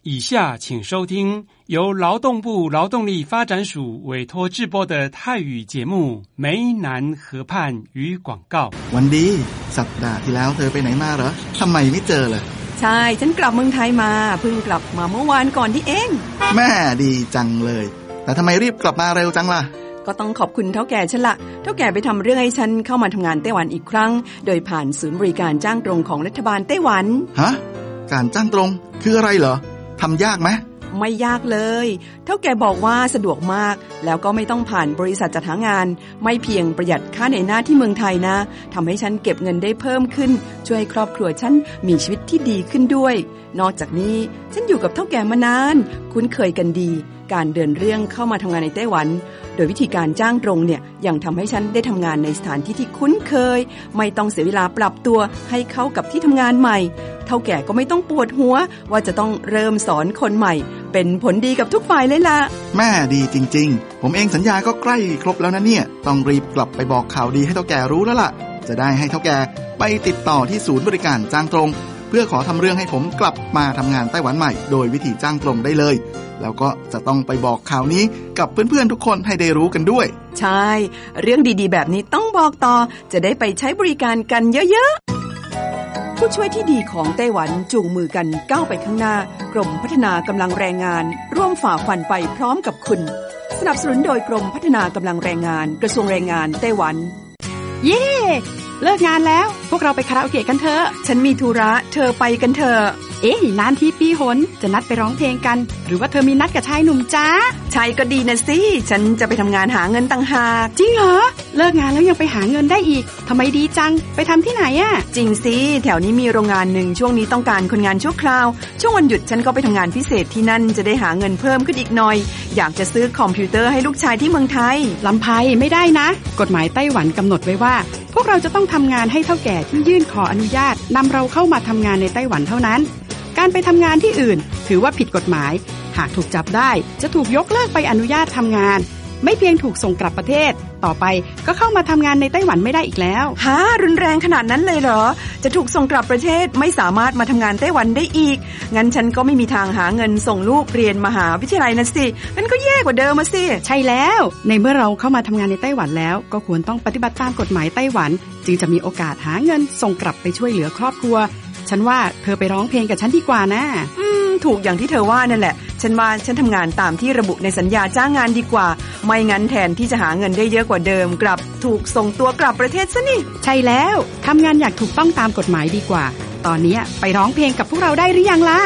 以下请收听由劳动部劳动力发展署委托制播的泰语节目《湄南河畔与广告》。 วันดีสัปดาห์ที่แล้วเธอไปไหนมาเหรอทำไมไม่เจอเลยใช่ฉันกลับเมืองไทยมาเพิ่งกลับมาเมื่อวานก่อนที่เองแม่ดีจังเลยแต่ทำไมรีบกลับมาเร็วจังล่ะก็ต้องขอบคุณเฒ่าแก่ฉันละเฒ่าแก่ไปทำเรื่องให้ฉันเข้ามาทำงานไต้หวันอีกครั้งโดยผ่านศูนย์บริการจ้างตรงของรัฐบาลไต้หวันฮะการจ้างตรงคืออะไรเหรอทำยากไหมไม่ยากเลยเฒ่าแก่บอกว่าสะดวกมากแล้วก็ไม่ต้องผ่านบริษัทจัดหางานไม่เพียงประหยัดค่าเหนื่อยหน้าที่เมืองไทยนะทำให้ฉันเก็บเงินได้เพิ่มขึ้นช่วยให้ครอบครัวฉันมีชีวิตที่ดีขึ้นด้วยนอกจากนี้ฉันอยู่กับเฒ่าแก่มานานคุ้นเคยกันดีการเดินเรื่องเข้ามาทำงานในไต้หวันโดยวิธีการจ้างตรงเนี่ยยังทำให้ฉันได้ทำงานในสถานที่ที่คุ้นเคยไม่ต้องเสียเวลาปรับตัวให้เข้ากับที่ทำงานใหม่เฒ่าแก่ก็ไม่ต้องปวดหัวว่าจะต้องเริ่มสอนคนใหม่เป็นผลดีกับทุกฝ่ายเลยล่ะแม่ดีจริงๆผมเองสัญญาก็ใกล้ครบแล้วนะเนี่ยต้องรีบกลับไปบอกข่าวดีให้เฒ่าแก่รู้แล้วล่ะจะได้ให้เฒ่าแก่ไปติดต่อที่ศูนย์บริการจ้างตรงเพื่อขอทำเรื่องให้ผมกลับมาทำงานไต้หวันใหม่โดยวิธีจ้างตรงได้เลยแล้วก็จะต้องไปบอกข่าวนี้กับเพื่อนๆทุกคนให้ได้รู้กันด้วยใช่เรื่องดีๆแบบนี้ต้องบอกต่อจะได้ไปใช้บริการกันเยอะๆผู้ช่วยที่ดีของไต้หวันจูงมือกันก้าวไปข้างหน้ากรมพัฒนากำลังแรงงานร่วมฝ่าฟันไปพร้อมกับคุณสนับสนุนโดยกรมพัฒนากำลังแรงงานกระทรวงแรงงานไต้หวันเย้เลิกงานแล้วพวกเราไปคาราโอเกะกันเถอะฉันมีธุระเธอไปกันเถอะนานทีปีหนจะนัดไปร้องเพลงกันหรือว่าเธอมีนัดกับชายหนุ่มจ้าชายก็ดีนะสิฉันจะไปทำงานหาเงินต่างหากจริงเหรอเลิกงานแล้วยังไปหาเงินได้อีกทำไมดีจังไปทำที่ไหนอะจริงสิแถวนี้มีโรงงานหนึ่งช่วงนี้ต้องการคนงานชั่วคราวช่วงวันหยุดฉันก็ไปทำงานพิเศษที่นั่นจะได้หาเงินเพิ่มขึ้นอีกหน่อยอยากจะซื้อคอมพิวเตอร์ให้ลูกชายที่เมืองไทยลำไพไม่ได้นะกฎหมายไต้หวันกำหนดไว้ว่าพวกเราจะต้องทำงานให้เฒ่าแก่ที่ยื่นขออนุญาตนำเราเข้ามาทำงานในไต้หวันเท่านั้นการไปทำงานที่อื่นถือว่าผิดกฎหมายหากถูกจับได้จะถูกยกเลิกใบอนุญาตทำงานไม่เพียงถูกส่งกลับประเทศต่อไปก็เข้ามาทำงานในไต้หวันไม่ได้อีกแล้วฮะรุนแรงขนาดนั้นเลยเหรอจะถูกส่งกลับประเทศไม่สามารถมาทำงานไต้หวันได้อีกงั้นฉันก็ไม่มีทางหาเงินส่งลูกเรียนมหาวิทยาลัยนะสิงั้นก็แย่กว่าเดิมมาสิใช่แล้วในเมื่อเราเข้ามาทำงานในไต้หวันแล้วก็ควรต้องปฏิบัติตามกฎหมายไต้หวันจึงจะมีโอกาสหาเงินส่งกลับไปช่วยเหลือครอบครัวฉันว่าเธอไปร้องเพลงกับฉันดีกว่านะถูกอย่างที่เธอว่านั่นแหละฉันว่าฉันทำงานตามที่ระบุในสัญญาจ้างงานดีกว่าไม่งั้นแทนที่จะหาเงินได้เยอะกว่าเดิมกลับถูกส่งตัวกลับประเทศซะนี่ใช่แล้วทำงานอย่างถูกต้องตามกฎหมายดีกว่าตอนนี้ไปร้องเพลงกับพวกเราได้หรือยังล่ะ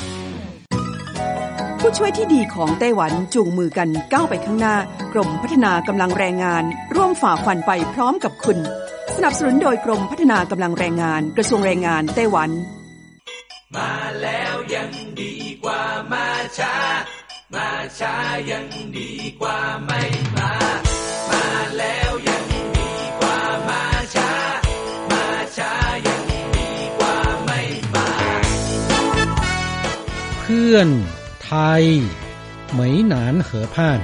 ผู้ช่วยที่ดีของไต้หวันจูงมือกันก้าวไปข้างหน้ากรมพัฒนากำลังแรงงานร่วมฝ่าฟันไปพร้อมกับคุณสนับสนุนโดยกรมพัฒนากำลังแรงงานกระทรวงแรงงานไต้หวันมาแล้วยังดีกว่ามาช้ามาช้ายังดีกว่าไม่มามาแล้วยังดีกว่ามาช้ามาช้ายังดีกว่าไม่มาเพื่อนไทยเหมยหนานเหอพ่าน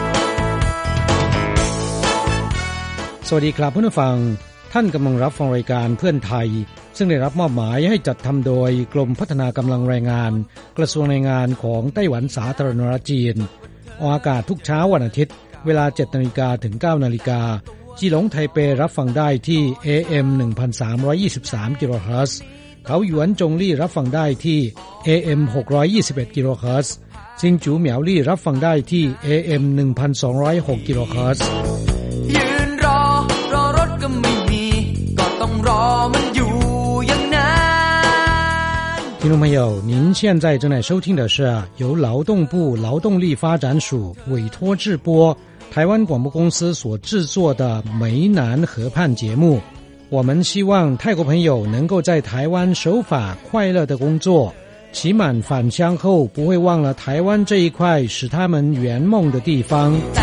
สวัสดีครับผู้ฟังท่านกำลังรับฟังรายการเพื่อนไทยซึ่งได้รับมอบหมายให้จัดทำโดยกรมพัฒนากำลังแรงงานกระทรวงแรงงานของไต้หวันสาธารณรัฐจีนออกอากาศทุกเช้าวันอาทิตย์เวลา 7:00 น. ถึง 9:00 น. จีหลงไทเปรับฟังได้ที่ AM 1323 กิโลเฮิรตซ์เขาหยวนจงลี่รับฟังได้ที่ AM 621 กิโลเฮิรตซ์ซิงจูเหมียวลี่รับฟังได้ที่ AM 1206 กิโลเฮิรตซ์ยืนรอรถก็ไม่มีก็ต้องรอมันอยู่อย่างนั้น听众朋友，您现在正在收听的是由劳动部劳动力发展署委托制播台湾广播公司所制作的湄南河畔节目。我们希望泰国朋友能够在台湾守法快乐的工作，期满返乡后不会忘了台湾这一块使他们圆梦的地方。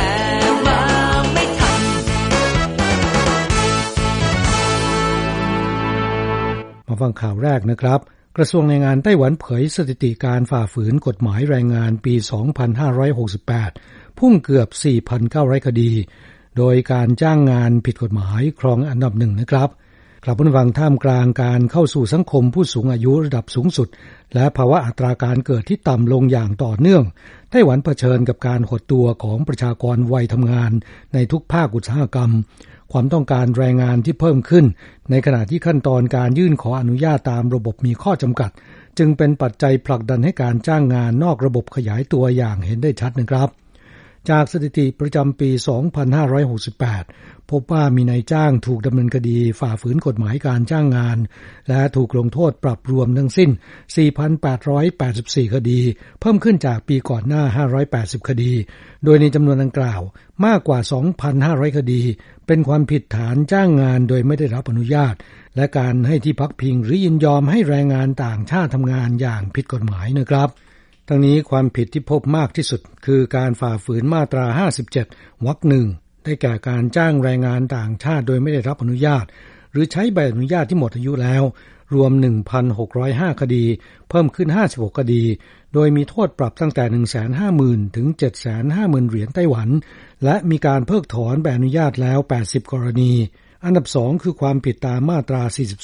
มาฟังข่าวแรกนะครับกระทรวงแรงงานไต้หวันเผยสถิติการฝ่าฝืนกฎหมายแรงงานปี 2568 พุ่งเกือบ 4,900 คดีโดยการจ้างงานผิดกฎหมายครองอันดับหนึ่งนะครับครับผู้ฟังท่ามกลางการเข้าสู่สังคมผู้สูงอายุระดับสูงสุดและภาวะอัตราการเกิดที่ต่ำลงอย่างต่อเนื่องไต้หวันเผชิญกับการหดตัวของประชากรวัยทำงานในทุกภาคอุตสาหกรรมความต้องการแรงงานที่เพิ่มขึ้นในขณะที่ขั้นตอนการยื่นขออนุญาตตามระบบมีข้อจำกัดจึงเป็นปัจจัยผลักดันให้การจ้างงานนอกระบบขยายตัวอย่างเห็นได้ชัดนะครับจากสถิติประจำปี 2568 พบว่ามีนายจ้างถูกดำเนินคดีฝ่าฝืนกฎหมายการจ้างงานและถูกลงโทษปรับรวมทั้งสิ้น 4,884 คดีเพิ่มขึ้นจากปีก่อนหน้า 580 คดีโดยในจำนวนดังกล่าวมากกว่า 2,500 คดีเป็นความผิดฐานจ้างงานโดยไม่ได้รับอนุญาตและการให้ที่พักพิงหรือยินยอมให้แรงงานต่างชาติทำงานอย่างผิดกฎหมายนะครับทั้งนี้ความผิดที่พบมากที่สุดคือการฝ่าฝืนมาตรา 57 วรรค 1 ได้แก่การจ้างแรงงานต่างชาติโดยไม่ได้รับอนุญาตหรือใช้ใบอนุญาตที่หมดอายุแล้วรวม 1,605 คดีเพิ่มขึ้น 56 คดีโดยมีโทษปรับตั้งแต่ 150,000 ถึง 750,000 เหรียญไต้หวันและมีการเพิกถอนใบอนุญาตแล้ว 80 กรณีอันดับ 2 คือความผิดตามมาตรา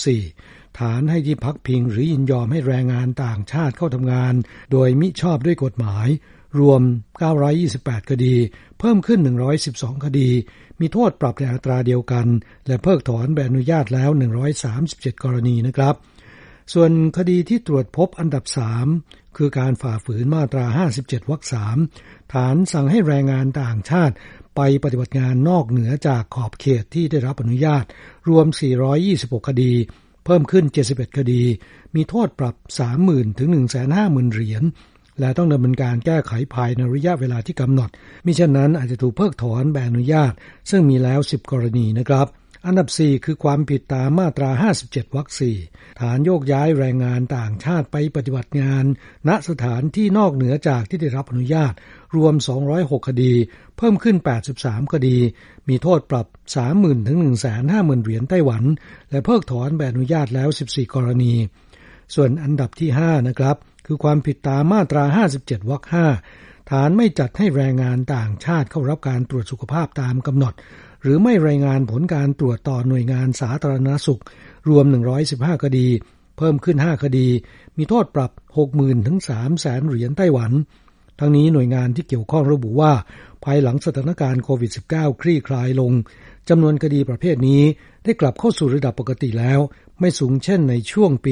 44 ฐานให้ที่พักพิงหรือยินยอมให้แรงงานต่างชาติเข้าทำงานโดยมิชอบด้วยกฎหมายรวม 928 คดีเพิ่มขึ้น 112 คดีมีโทษปรับในอัตราเดียวกันและเพิกถอนใบอนุญาตแล้ว 137 กรณีนะครับส่วนคดีที่ตรวจพบอันดับ 3 คือการฝ่าฝืนมาตรา 57 วรรค 3 ฐานสั่งให้แรงงานต่างชาติไปปฏิบัติงานนอกเหนือจากขอบเขตที่ได้รับอนุญาตรวม 426 คดีเพิ่มขึ้น 71 คดีมีโทษปรับ 30,000 ถึง 150,000 เหรียญและต้องดำเนินการแก้ไขภายในระยะเวลาที่กำหนดมิฉะนั้นอาจจะถูกเพิกถอนใบอนุญาตซึ่งมีแล้ว 10 กรณีนะครับอันดับ 4 คือความผิดตามมาตรา 57 วรรค 4 ฐานโยกย้ายแรงงานต่างชาติไปปฏิบัติงานณสถานที่นอกเหนือจากที่ได้รับอนุญาตรวม 206 คดีเพิ่มขึ้น 83 คดีมีโทษปรับ 30,000 ถึง 150,000 เหรียญไต้หวันและเพิกถอนใบอนุญาตแล้ว 14 กรณีส่วนอันดับที่ 5 นะครับคือความผิดตามมาตรา 57 วรรค 5 ฐานไม่จัดให้แรงงานต่างชาติเข้ารับการตรวจสุขภาพตามกำหนดหรือไม่รายงานผลการตรวจต่อหน่วยงานสาธารณสุขรวม 115 คดีเพิ่มขึ้น 5 คดีมีโทษปรับ 60,000 ถึง 300,000 เหรียญไต้หวันทั้งนี้หน่วยงานที่เกี่ยวข้องระบุว่าภายหลังสถานการณ์โควิด -19 คลี่คลายลงจำนวนคดีประเภทนี้ได้กลับเข้าสู่ระดับปกติแล้วไม่สูงเช่นในช่วงปี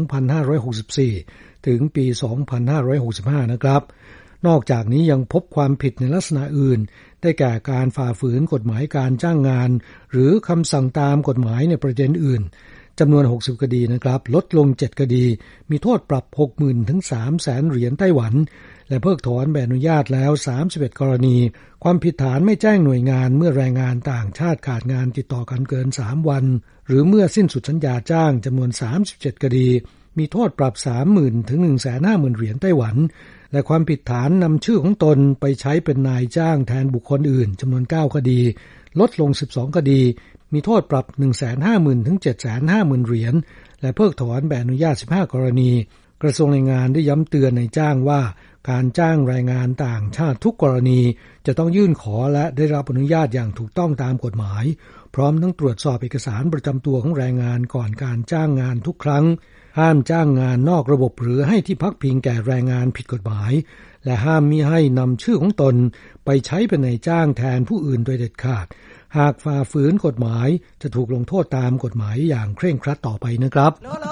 2564 ถึงปี 2565 นะครับนอกจากนี้ยังพบความผิดในลักษณะอื่นได้แก่การฝ่าฝืนกฎหมายการจ้างงานหรือคำสั่งตามกฎหมายในประเด็นอื่นจำนวน 60 คดีนะครับลดลง 7 คดีมีโทษปรับ 60,000 ถึง 300,000 เหรียญไต้หวันและเพิกถอนใบอนุญาตแล้ว 31 กรณีความผิดฐานไม่แจ้งหน่วยงานเมื่อแรงงานต่างชาติขาดงานติดต่อกันเกิน 3 วันหรือเมื่อสิ้นสุดสัญญาจ้างจำนวน 37 คดีมีโทษปรับ 30,000 ถึง 150,000 เหรียญไต้หวันและความผิดฐานนำชื่อของตนไปใช้เป็นนายจ้างแทนบุคคลอื่นจำนวน 9 คดีลดลง 12 คดีมีโทษปรับ 150,000 ถึง 750,000 เหรียญและเพิกถอนใบอนุญาต 15 กรณีกระทรวงแรงงานได้ย้ำเตือนนายจ้างว่าการจ้างแรงงานต่างชาติทุกกรณีจะต้องยื่นขอและได้รับอนุญาตอย่างถูกต้องตามกฎหมายพร้อมทั้งตรวจสอบเอกสารประจำตัวของแรงงานก่อนการจ้างงานทุกครั้งห้ามจ้างงานนอกระบบหรือให้ที่พักพิงแก่แรงงานผิดกฎหมายและห้ามมิให้นำชื่อของตนไปใช้เป็นนายจ้างแทนผู้อื่นโดยเด็ดขาดหากฝ่าฝืนกฎหมายจะถูกลงโทษตามกฎหมายอย่างเคร่งครัดต่อไปนะครับ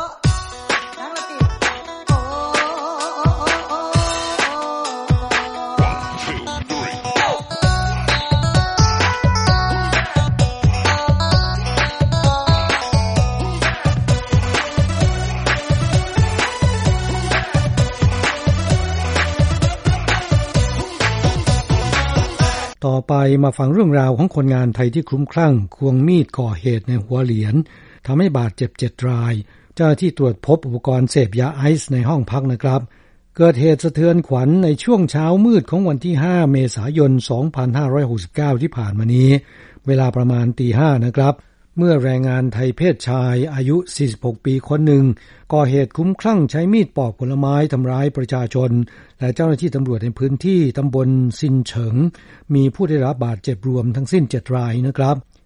ต่อไปมาฟังเรื่องราวของคนงานไทยที่คลุ้มคลั่งควงมีดก่อเหตุในหัวเหรียญทำให้บาดเจ็บ7 รายเจ้าหน้าที่ตรวจพบอุปกรณ์เสพยาไอซ์ในห้องพักนะครับเกิดเหตุสะเทือนขวัญในช่วงเช้ามืดของวันที่5 เมษายน 2569 ที่ผ่านมานี้เวลาประมาณ 5:00 นะครับเมื่อแรงงานไทยเพศชายอายุ 46 ปีคนหนึ่งก่อเหตุคลุ้มคลั่งใช้มีดปอกผลไม้ทำร้ายประชาชนและเจ้าหน้าที่ตำรวจในพื้นที่ตำบลซินเฉิงมีผู้ได้รับบาดเจ็บรวมทั้งสิ้น7 รายนะครับ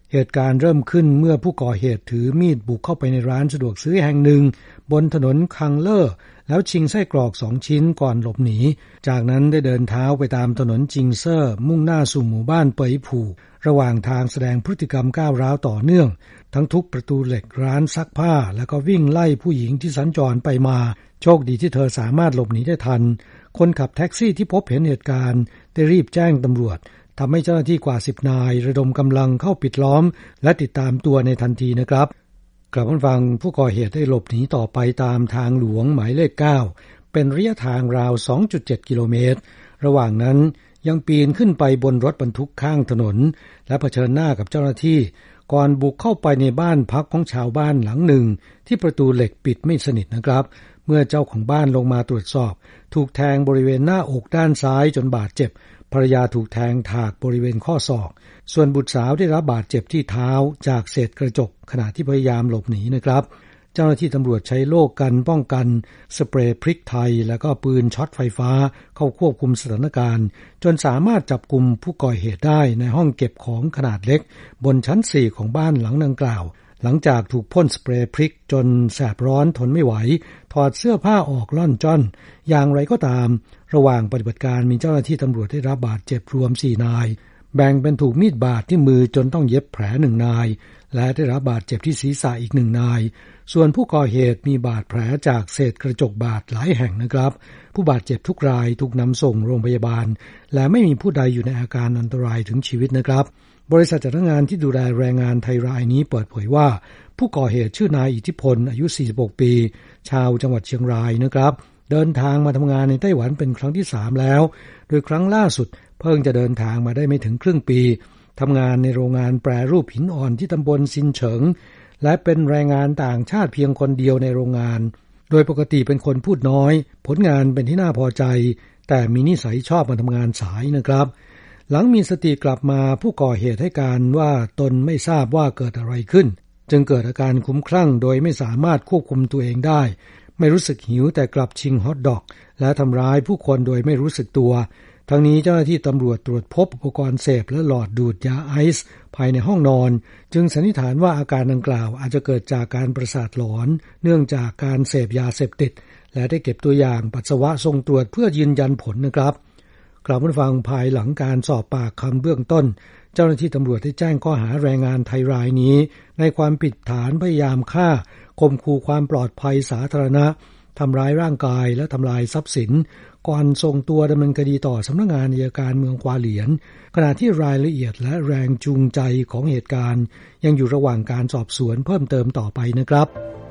เหตุการณ์เริ่มขึ้นเมื่อผู้ก่อเหตุถือมีดบุกเข้าไปในร้านสะดวกซื้อแห่งหนึ่งบนถนนคังเลอร์แล้วชิงไส้กรอก2ชิ้นก่อนหลบหนีจากนั้นได้เดินเท้าไปตามถนนจิงเซอร์มุ่งหน้าสู่หมู่บ้านเปยผู่ระหว่างทางแสดงพฤติกรรมก้าวร้าวต่อเนื่องทั้งทุบประตูเหล็กร้านซักผ้าแล้วก็วิ่งไล่ผู้หญิงที่สัญจรไปมาโชคดีที่เธอสามารถหลบหนีได้ทันคนขับแท็กซี่ที่พบเห็นเหตุการณ์ได้รีบแจ้งตำรวจทำให้เจ้าหน้าที่กว่า10นายระดมกำลังเข้าปิดล้อมและติดตามตัวในทันทีนะครับกลับมาฟังผู้ก่อเหตุได้หลบหนีต่อไปตามทางหลวงหมายเลข9เป็นระยะทางราว 2.7 กิโลเมตรระหว่างนั้นยังปีนขึ้นไปบนรถบรรทุกข้างถนนและเผชิญหน้ากับเจ้าหน้าที่ก่อนบุกเข้าไปในบ้านพักของชาวบ้านหลังหนึ่งที่ประตูเหล็กปิดไม่สนิทนะครับเมื่อเจ้าของบ้านลงมาตรวจสอบถูกแทงบริเวณหน้าอกด้านซ้ายจนบาดเจ็บภรรยาถูกแทงถากบริเวณข้อศอกส่วนบุตรสาวได้รับบาดเจ็บที่เท้าจากเศษกระจกขณะที่พยายามหลบหนีนะครับเจ้าหน้าที่ตำรวจใช้โล่กันป้องกันสเปรย์พริกไทยและก็ปืนช็อตไฟฟ้าเข้าควบคุมสถานการณ์จนสามารถจับกุมผู้ก่อเหตุได้ในห้องเก็บของขนาดเล็กบนชั้น4ของบ้านหลังดังกล่าวหลังจากถูกพ่นสเปรย์พริกจนแสบร้อนทนไม่ไหวถอดเสื้อผ้าออกล่อนจ้อนอย่างไรก็ตามระหว่างปฏิบัติการมีเจ้าหน้าที่ตำรวจได้รับบาดเจ็บรวม4นายแบ่งเป็นถูกมีดบาดที่มือจนต้องเย็บแผล1นายและได้รับบาดเจ็บที่ศีรษะอีก1นายส่วนผู้ก่อเหตุมีบาดแผลจากเศษกระจกบาดหลายแห่งนะครับผู้บาดเจ็บทุกรายถูกนำส่งโรงพยาบาลและไม่มีผู้ใดอยู่ในอาการอันตรายถึงชีวิตนะครับบริษัทจ้างงานที่ดูแลแรงงานไทยรายนี้เปิดเผยว่าผู้ก่อเหตุชื่อนายอิทธิพลอายุ46ปีชาวจังหวัดเชียงรายนะครับเดินทางมาทำงานในไต้หวันเป็นครั้งที่3แล้วโดยครั้งล่าสุดเพิ่งจะเดินทางมาได้ไม่ถึงครึ่งปีทำงานในโรงงานแปรรูปหินอ่อนที่ตำบลซินเฉิงและเป็นแรงงานต่างชาติเพียงคนเดียวในโรงงานโดยปกติเป็นคนพูดน้อยผลงานเป็นที่น่าพอใจแต่มีนิสัยชอบมาทำงานสายนะครับหลังมีสติกลับมาผู้ก่อเหตุให้การว่าตนไม่ทราบว่าเกิดอะไรขึ้นจึงเกิดอาการคลุ้มคลั่งโดยไม่สามารถควบคุมตัวเองได้ไม่รู้สึกหิวแต่กลับชิงฮอทดอกและทำร้ายผู้คนโดยไม่รู้สึกตัวทั้งนี้เจ้าหน้าที่ตำรวจตรวจพบอุปกรณ์เสพและหลอดดูดยาไอซ์ภายในห้องนอนจึงสันนิษฐานว่าอาการดังกล่าวอาจจะเกิดจากการประสาทหลอนเนื่องจากการเสพยาเสพติดและได้เก็บตัวอย่างปัสสาวะส่งตรวจเพื่อยืนยันผลนะครับกล่าวฟังภายหลังการสอบปากคำเบื้องต้นเจ้าหน้าที่ตำรวจได้แจ้งข้อหาแรงงานไทยรายนี้ในความผิดฐานพยายามฆ่าข่มขู่ความปลอดภัยสาธารณะทำร้ายร่างกายและทำลายทรัพย์สินก่อนส่งตัวดำเนินคดีต่อสำนักงานอัยการเมืองควาเหลียนขณะที่รายละเอียดและแรงจูงใจของเหตุการณ์ยังอยู่ระหว่างการสอบสวนเพิ่มเติมต่อไปนะครับ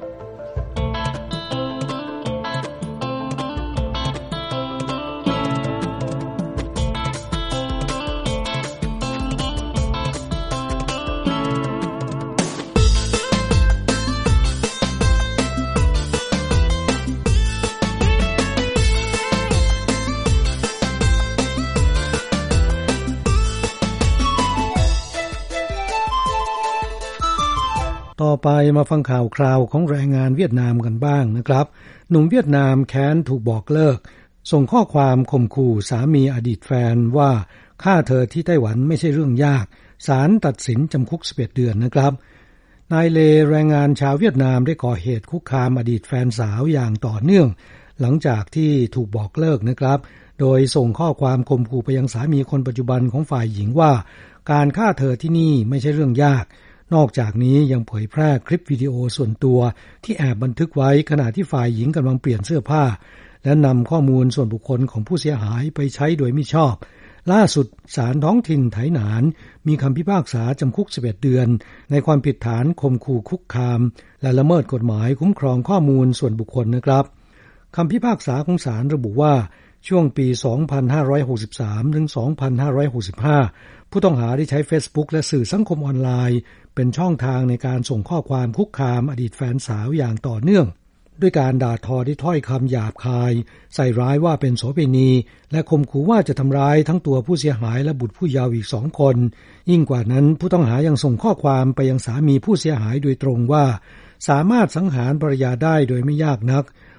ต่อไปมาฟังข่าวคราวของแรงงานเวียดนามกันบ้างนะครับหนุ่มเวียดนามแค้นถูกบอกเลิกส่งข้อความข่มขู่สามีอดีตแฟนว่าฆ่าเธอที่ไต้หวันไม่ใช่เรื่องยากศาลตัดสินจำคุก11 เดือนนะครับนายเลแรงงานชาวเวียดนามได้ก่อเหตุคุกคามอดีตแฟนสาวอย่างต่อเนื่องหลังจากที่ถูกบอกเลิกนะครับโดยส่งข้อความข่มขู่ไปยังสามีคนปัจจุบันของฝ่ายหญิงว่าการฆ่าเธอที่นี่ไม่ใช่เรื่องยากนอกจากนี้ยังเผยแพร่คลิปวิดีโอส่วนตัวที่แอบบันทึกไว้ขณะที่ฝ่ายหญิงกำลังเปลี่ยนเสื้อผ้าและนำข้อมูลส่วนบุคคลของผู้เสียหายไปใช้โดยมิชอบล่าสุดศาลท้องถิ่นไถหนานมีคำพิพากษาจำคุก11 เดือนในความผิดฐานข่มขู่คุกคามและละเมิดกฎหมายคุ้มครองข้อมูลส่วนบุคคลนะครับคำพิพากษาของศาลระบุว่าช่วงปี 2563 ถึง 2565 ผู้ต้องหาได้ใช้ Facebook และสื่อสังคมออนไลน์เป็นช่องทางในการส่งข้อความคุกคามอดีตแฟนสาวอย่างต่อเนื่องด้วยการด่าทอด้วยถ้อยคำหยาบคายใส่ร้ายว่าเป็นโสเภณีและข่มขู่ว่าจะทำร้ายทั้งตัวผู้เสียหายและบุตรผู้เยาว์อีก2 คนยิ่งกว่านั้นผู้ต้องหายังส่งข้อความไปยังสามีผู้เสียหายโดยตรงว่าสามารถสังหารภรรยาได้โดยไม่ยากนัก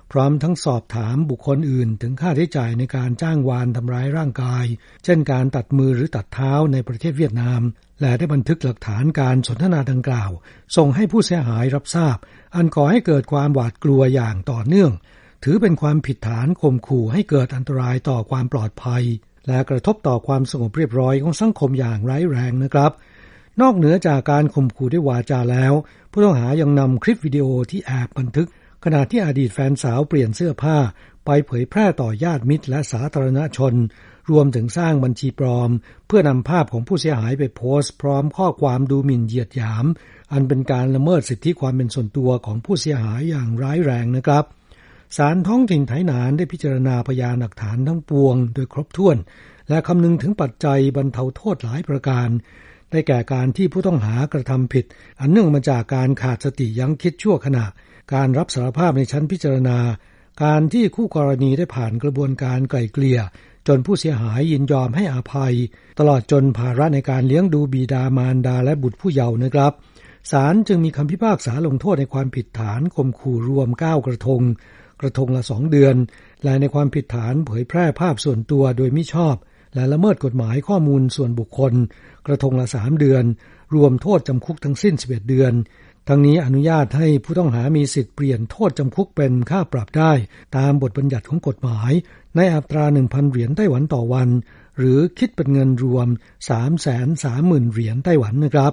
พร้อมทั้งสอบถามบุคคลอื่นถึงค่าใช้จ่ายในการจ้างวานทำร้ายร่างกายเช่นการตัดมือหรือตัดเท้าในประเทศเวียดนามและได้บันทึกหลักฐานการสนทนาดังกล่าวส่งให้ผู้เสียหายรับทราบอันก่อให้เกิดความหวาดกลัวอย่างต่อเนื่องถือเป็นความผิดฐานข่มขู่ให้เกิดอันตรายต่อความปลอดภัยและกระทบต่อความสงบเรียบร้อยของสังคมอย่างร้ายแรงนะครับนอกเหนือจากการข่มขู่ด้วยวาจาแล้วผู้ต้องหายังนำคลิปวิดีโอที่แอบบันทึกขณะที่อดีตแฟนสาวเปลี่ยนเสื้อผ้าไปเผยแพร่ต่อญาติมิตรและสาธารณชนรวมถึงสร้างบัญชีปลอมเพื่อนำภาพของผู้เสียหายไปโพสต์พร้อมข้อความดูหมิ่นเหยียดหยามอันเป็นการละเมิดสิทธิความเป็นส่วนตัวของผู้เสียหายอย่างร้ายแรงนะครับศาลท้องถิ่นไถหนานได้พิจารณาพยานหลักฐานทั้งปวงโดยครบถ้วนและคำนึงถึงปัจจัยบรรเทาโทษหลายประการได้แก่การที่ผู้ต้องหากระทำผิดอันเนื่องมาจากการขาดสติยั้งคิดชั่วขณะการรับสารภาพในชั้นพิจารณาการที่คู่กรณีได้ผ่านกระบวนการไกล่เกลี่ยจนผู้เสียหายยินยอมให้อภัยตลอดจนภาระในการเลี้ยงดูบิดามารดาและบุตรผู้เยาว์นะครับศาลจึงมีคำพิพากษาลงโทษในความผิดฐานข่มขู่รวม9กระทงละ2เดือนและในความผิดฐานเผยแพร่ภาพส่วนตัวโดยมิชอบและละเมิดกฎหมายข้อมูลส่วนบุคคลกระทงละ3เดือนรวมโทษจำคุกทั้งสิ้น11เดือนทั้งนี้อนุญาตให้ผู้ต้องหามีสิทธิ์เปลี่ยนโทษจำคุกเป็นค่าปรับได้ตามบทบัญญัติของกฎหมายในอัตรา 1,000 เหรียญไต้หวันต่อวันหรือคิดเป็นเงินรวม 330,000 เหรียญไต้หวันนะครับ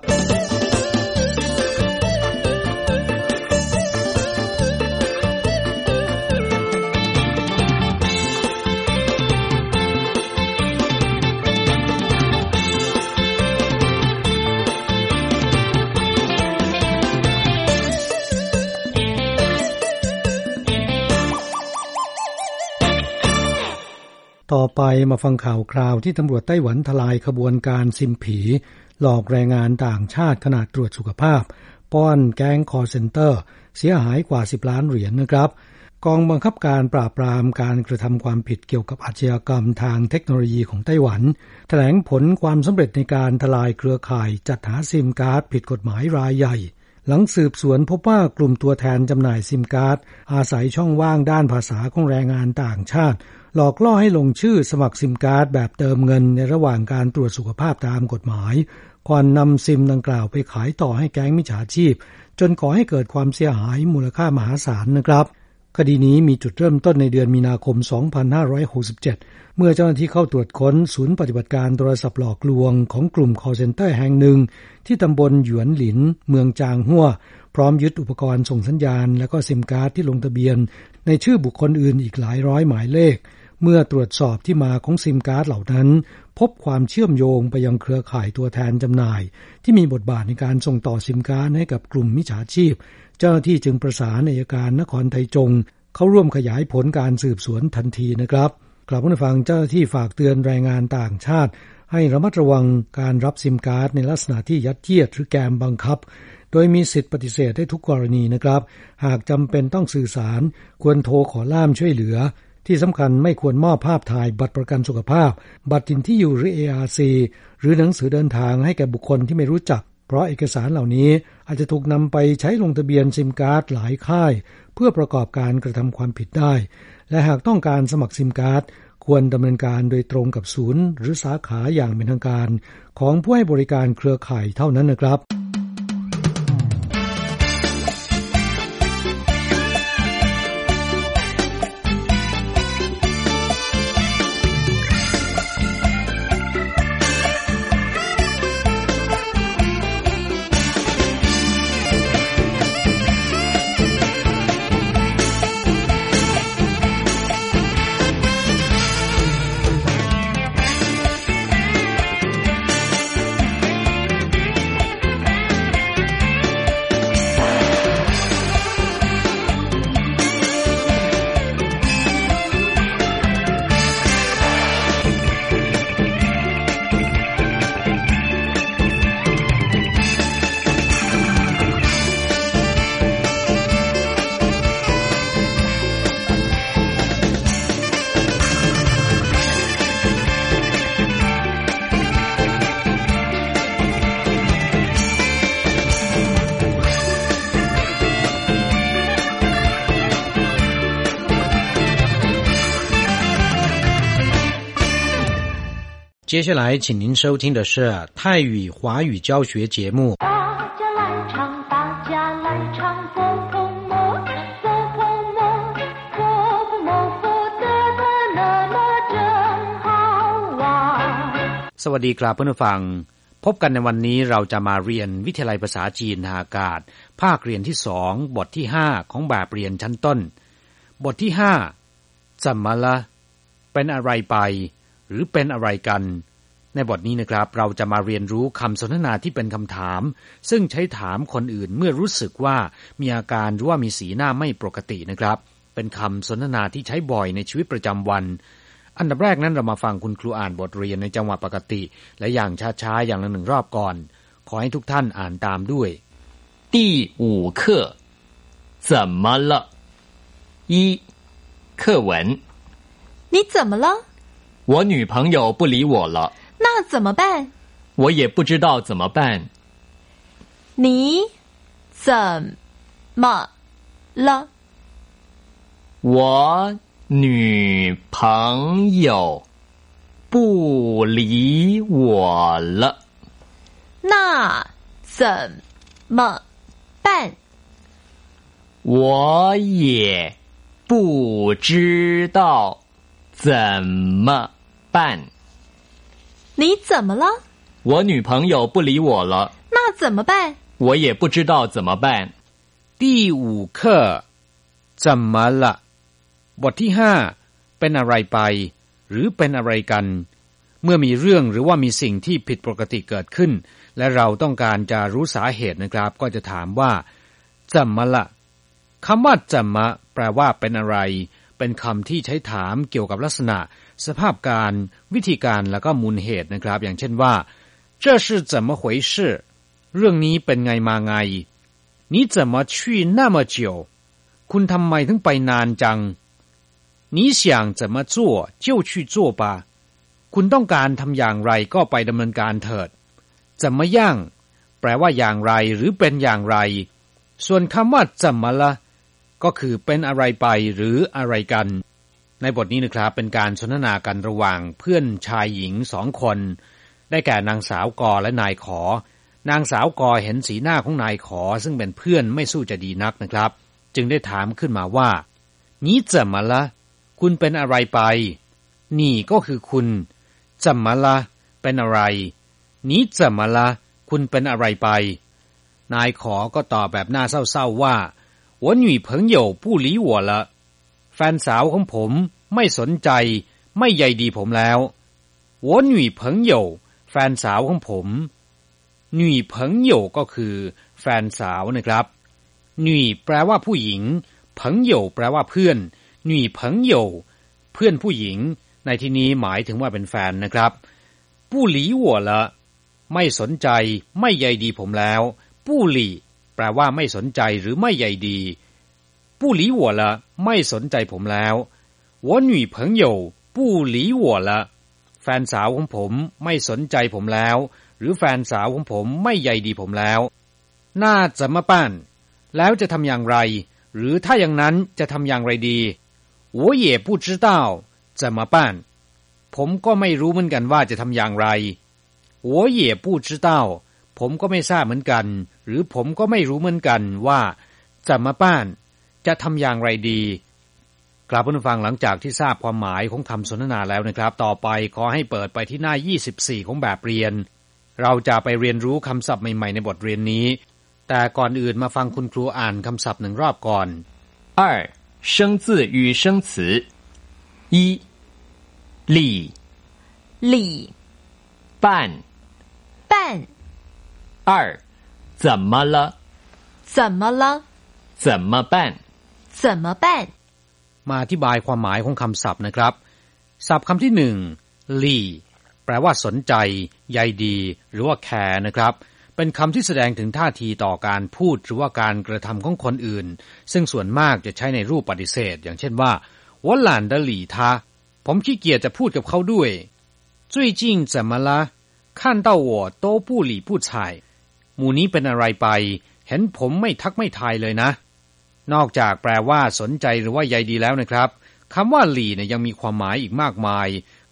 ต่อไปมาฟังข่าวคราวที่ตำรวจไต้หวันทลายขบวนการซิมผีหลอกแรงงานต่างชาติขณะตรวจสุขภาพป้อนแก๊งคอลเซ็นเตอร์เสียหายกว่า10ล้านเหรียญนะครับกองบังคับการปราบปรามการกระทำความผิดเกี่ยวกับอาชญากรรมทางเทคโนโลยีของไต้หวันแถลงผลความสำเร็จในการทลายเครือข่ายจัดหาซิมการ์ดผิดกฎหมายรายใหญ่หลังสืบสวนพบว่ากลุ่มตัวแทนจำหน่ายซิมการ์ดอาศัยช่องว่างด้านภาษาของแรงงานต่างชาติหลอกล่อให้ลงชื่อสมัครซิมการ์ดแบบเติมเงินในระหว่างการตรวจสุขภาพตามกฎหมายก่อนนำซิมดังกล่าวไปขายต่อให้แก๊งมิจฉาชีพจนก่อให้เกิดความเสียหายมูลค่ามหาศาลนะครับคดีนี้มีจุดเริ่มต้นในเดือนมีนาคม 2567 เมื่อเจ้าหน้าที่เข้าตรวจค้นศูนย์ปฏิบัติการโทรศัพท์หลอกลวงของกลุ่ม call center แห่งหนึ่งที่ตำบลหยวนหลินเมืองจางฮั่วพร้อมยึดอุปกรณ์ส่งสัญญาณและก็ซิมการ์ดที่ลงทะเบียนในชื่อบุคคลอื่นอีกหลายร้อยหมายเลขเมื่อตรวจสอบที่มาของซิมการ์ดเหล่านั้นพบความเชื่อมโยงไปยังเครือข่ายตัวแทนจำหน่ายที่มีบทบาทในการส่งต่อซิมการ์ดให้กับกลุ่มมิจฉาชีพเจ้าหน้าที่จึงประสานอัยการนครไทจงเข้าร่วมขยายผลการสืบสวนทันทีนะครับกลับมาฟังเจ้าหน้าที่ฝากเตือนแรงงานต่างชาติให้ระมัดระวังการรับซิมการ์ดในลักษณะที่ยัดเยียดหรือแกมบังคับโดยมีสิทธิปฏิเสธได้ทุกกรณีนะครับหากจำเป็นต้องสื่อสารควรโทรขอล่ามช่วยเหลือที่สำคัญไม่ควรมอบภาพถ่ายบัตรประกันสุขภาพบัตรถิ่นที่อยู่หรือ ARC หรือหนังสือเดินทางให้แก่บุคคลที่ไม่รู้จักเพราะเอกสารเหล่านี้อาจจะถูกนำไปใช้ลงทะเบียนซิมการ์ดหลายค่ายเพื่อประกอบการกระทำความผิดได้และหากต้องการสมัครซิมการ์ดควรดำเนินการโดยตรงกับศูนย์หรือสาขาอย่างเป็นทางการของผู้ให้บริการเครือข่ายเท่านั้นนะครับ接下来请您收听的是泰语华语教学节目。 大家来唱，大家来唱，佛婆摩，佛婆摩，佛婆摩，佛得的那么真好玩。 สวัสดีครับเพื่อนผู้ฟังพบกันในวันนี้เราจะมาเรียนวิทยาลัยภาษาจีนทางอากาศภาคเรียนที่2บทที่5ของแบบเรียนชั้นต้นบทที่5怎么了เป็นอะไรไปหรือเป็นอะไรกันในบทนี้นะครับเราจะมาเรียนรู้คำสนทนาที่เป็นคำถามซึ่งใช้ถามคนอื่นเมื่อรู้สึกว่ามีอาการหรือว่ามีสีหน้าไม่ปกตินะครับเป็นคำสนทนาที่ใช้บ่อยในชีวิตประจำวันอันดับแรกนั้นเรามาฟังคุณครูอ่านบทเรียนในจังหวะปกติและอย่างช้าๆอย่างละ1รอบก่อนขอให้ทุกท่านอ่านตามด้วย第5课怎么了1课文你怎么了？ 我女朋友不理我了那怎么办？ 我也不知道怎么办你怎么了？ 我女朋友不理我了那怎么办？ 我也不知道怎么办你怎么了？ 我女朋友不理我了那怎么办？ 我也不知道怎么办第5课怎么了บทที่5เป็นอะไรไปหรือเป็นอะไรกันเมื่อมีเรื่องหรือว่ามีสิ่งที่ผิดปกติเกิดขึ้นและเราต้องการจะรู้สาเหตุนะครับก็จะถามว่า怎么了คำว่า怎么แปลว่าเป็นอะไรเป็นคำที่ใช้ถามเกี่ยวกับลักษณะสภาพการวิธีการแล้วก็มูลเหตุนะครับอย่างเช่นว่า这是怎么回事เรื่องนี้เป็นไงมาไง你怎么去那么久คุณทำไมถึงไปนานจัง你想怎么做就去做吧คุณต้องการทำอย่างไรก็ไปดำเนินการเถิด怎么样แปลว่าอย่างไรหรือเป็นอย่างไรส่วนคำว่า怎么了ก็คือเป็นอะไรไปหรืออะไรกันในบทนี้นะครับเป็นการสนทนากันระหว่างเพื่อนชายหญิง2คนได้แก่นางสาวกอและนายขอนางสาวกอเห็นสีหน้าของนายขอซึ่งเป็นเพื่อนไม่สู้จะดีนักนะครับจึงได้ถามขึ้นมาว่า你怎么了คุณเป็นอะไรไปนี่ก็คือคุณ怎么了เป็นอะไร你怎么了คุณเป็นอะไรไปนายขอก็ตอบแบบหน้าเศร้าๆว่า我女朋友不理我了แฟนสาวของผมไม่สนใจไม่ใยดีผมแล้ว我女朋友แฟนสาวของผม女朋友ก็คือแฟนสาวนะครับ女แปลว่าผู้หญิง朋友แปลว่าเพื่อน女朋友เพื่อนผู้หญิงในที่นี้หมายถึงว่าเป็นแฟนนะครับ不理我了ไม่สนใจไม่ใยดีผมแล้ว不理แปลว่าไม่สนใจหรือไม่ใยดี不理我了ไม่สนใจผมแล้ว我女朋友不理我了แฟนสาวของผมไม่สนใจผมแล้วหรือแฟนสาวของผมไม่ใยดีผมแล้วน่าจะมาป้านแล้วจะทำอย่างไรหรือถ้าอย่างนั้นจะทำอย่างไรดี我也不知道怎么办ผมก็ไม่รู้เหมือนกันว่าจะทำอย่างไร我也不知道ผมก็ไม่ทราบเหมือนกันหรือผมก็ไม่รู้เหมือนกันว่า怎么办จะทำอย่างไรดีกลับมาฟังหลังจากที่ทราบความหมายของคำสนทนาแล้วนะครับต่อไปขอให้เปิดไปที่หน้า24ของแบบเรียนเราจะไปเรียนรู้คำศัพท์ใหม่ๆในบทเรียนนี้แต่ก่อนอื่นมาฟังคุณครูอ่านคำศัพท์1รอบก่อน 2生字与生词1理理办办 2怎么了怎么了怎么办怎么办มาอธิบายความหมายของคำศัพท์นะครับศัพท์คำที่1หลี่แปลว่าสนใจใยดีหรือว่าแคร์นะครับเป็นคำที่แสดงถึงท่าทีต่อการพูดหรือว่าการกระทำของคนอื่นซึ่งส่วนมากจะใช้ในรูปปฏิเสธอย่างเช่นว่า我懒得理他ผมขี้เกียจจะพูดกับเขาด้วย最近怎么了看到我都不理不睬หมู่นี้เป็นอะไรไปเห็นผมไม่ทักไม่ทายเลยนะนอกจากแปลว่าสนใจหรือว่าใยดีแล้วนะครับคำว่าหลี่เนี่ยยังมีความหมายอีกมากมาย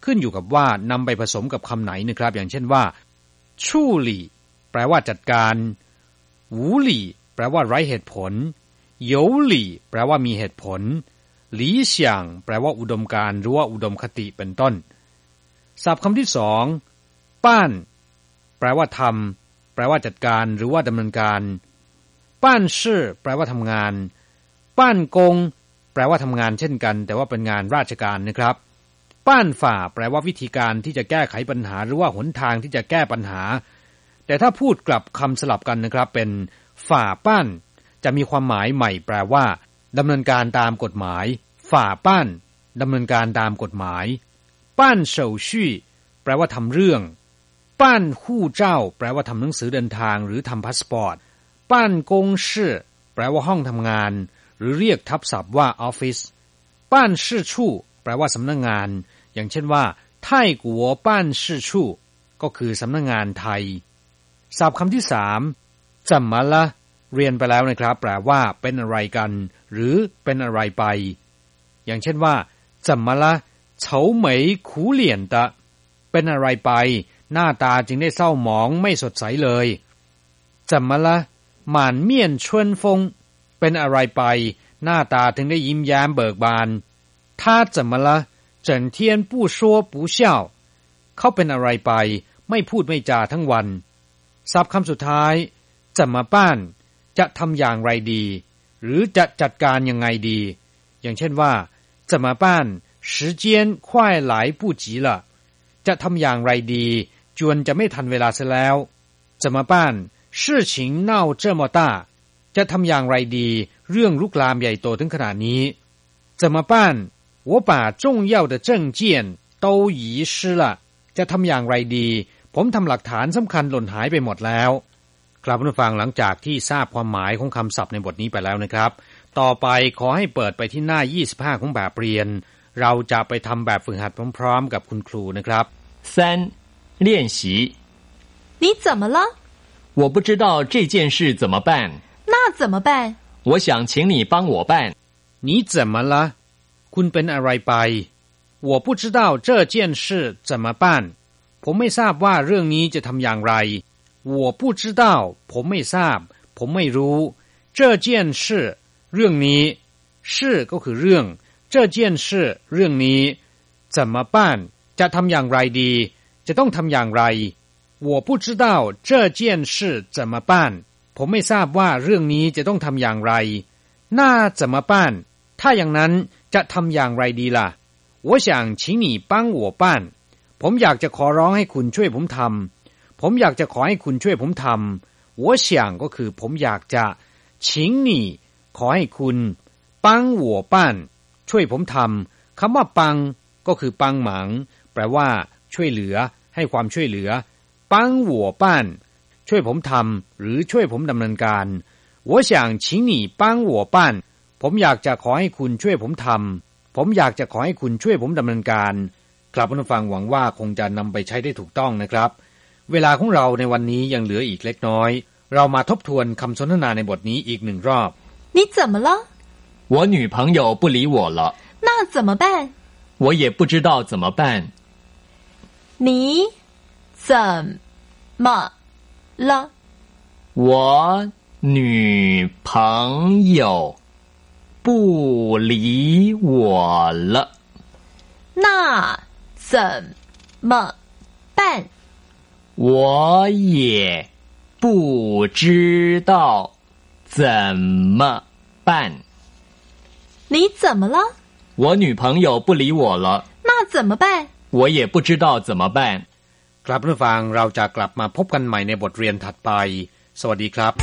ขึ้นอยู่กับว่านำไปผสมกับคำไหนนะครับอย่างเช่นว่าชู่หลี่แปลว่าจัดการหูหลี่แปลว่าไร้เหตุผลโยหลี่แปลว่ามีเหตุผลหลี่เฉียงแปลว่าอุดมการณ์หรือว่าอุดมคติเป็นต้นศัพท์คำที่สองป้านแปลว่าทำแปลว่าจัดการหรือว่าดำเนินการป้านชื่อแปลว่าทำงานป้านกงแปลว่าทำงานเช่นกันแต่ว่าเป็นงานราชการนะครับป้านฝ่าแปลว่าวิธีการที่จะแก้ไขปัญหาหรือว่าหนทางที่จะแก้ปัญหาแต่ถ้าพูดกลับคำสลับกันนะครับเป็นฝ่าป้านจะมีความหมายใหม่แปลว่าดำเนินการตามกฎหมายฝ่าป้านดำเนินการตามกฎหมายป้านเฉาชี่แปลว่าทำเรื่องป้านฮู่เจ้าแปลว่าทำหนังสือเดินทางหรือทำพาสปอร์ตป้านกงชื่อแปลว่าห้องทำงานหรือเรียกทับศัพท์ว่าออฟฟิศป้านชื่อชู่แปลว่าสำนักงานอย่างเช่นว่าไต้กัวป้านชื่อชู่ก็คือสำนักงานไทยศัพท์คำที่สามจัมมาละเรียนไปแล้วนะครับแปลว่าเป็นอะไรกันหรือเป็นอะไรไปอย่างเช่นว่าจัมมาละเฉาเหมยขูเหลี่ยนตะเป็นอะไรไปหน้าตาจึงได้เศร้าหมองไม่สดใสเลยจัมมาละหม่านเมี่ยนชวนฟงเป็นอะไรไปหน้าตาถึงได้ยิ้มแย้มเบิกบาน他怎么了整天不说不笑เขาเป็นอะไรไปไม่พูดไม่จาทั้งวันศัพท์คำสุดท้ายจะมาบ้านจะทำอย่างไรดีหรือจะจัดการยังไงดีอย่างเช่นว่าจะมาบ้าน时间快来不及了จะทำอย่างไรดีจวนจะไม่ทันเวลาเสียแล้วจะมาบ้าน事情闹这么大จะทำอย่างไรดีเรื่องลุกลามใหญ่โตถึงขนาดนี้จะมาบ้าน我把重要的证件都遗失了จะทำอย่างไรดีผมทำหลักฐานสำคัญหล่นหายไปหมดแล้วครับผู้ฟังหลังจากที่ทราบความหมายของคำศัพท์ในบทนี้ไปแล้วนะครับต่อไปขอให้เปิดไปที่หน้า25ของแบบเรียนเราจะไปทำแบบฝึกหัดพร้อมๆกับคุณครูนะครับ 3练习你怎么了我不知道这件事怎么办那怎么办我想请你帮我办你怎么了คุณเป็นอะไรไป我不知道这件事怎么办ผมไม่ทราบว่าเรื่องนี้จะทำอย่างไร我不知道ผมไม่ทราบผมไม่รู้这件事เรื่องนี้事ก็คือเรื่อง这件事เรื่องนี้怎么办จะทำอย่างไรดีจะต้องทำอย่างไร我不知道这件事怎么办ผมไม่ทราบว่าเรื่องนี้จะต้องทำอย่างไร那怎么办ถ้าอย่างนั้นจะทำอย่างไรดีล่ะ我想请你帮我办ผมอยากจะขอร้องให้คุณช่วยผมทำผมอยากจะขอให้คุณช่วยผมทำ我想ก็คือผมอยากจะ请你ขอให้คุณ帮我办ช่วยผมทำคำว่าปังก็คือปังหมังแปลว่าช่วยเหลือให้ความช่วยเหลือ帮我办ช่วยผมทำหรือช่วยผมดำเนินการ我想请你帮我办ผมอยากจะขอให้คุณช่วยผมทำผมอยากจะขอให้คุณช่วยผมดำเนินการกลับผู้ฟังหวังว่าคงจะนำไปใช้ได้ถูกต้องนะครับเวลาของเราในวันนี้ยังเหลืออีกเล็กน้อยเรามาทบทวนคำสนทนาในบทนี้อีกหนึ่งรอบ你怎么了我女朋友不理我了那怎么办我也不知道怎么办你怎么了我女朋友不理我了那怎么办我也不知道怎么办你怎么了我女朋友不理我了那怎么办我也不知道怎么办ครับผู้ฟังเราจะกลับมาพบกันใหม่ในบทเรียนถัดไปสวัสดีครับ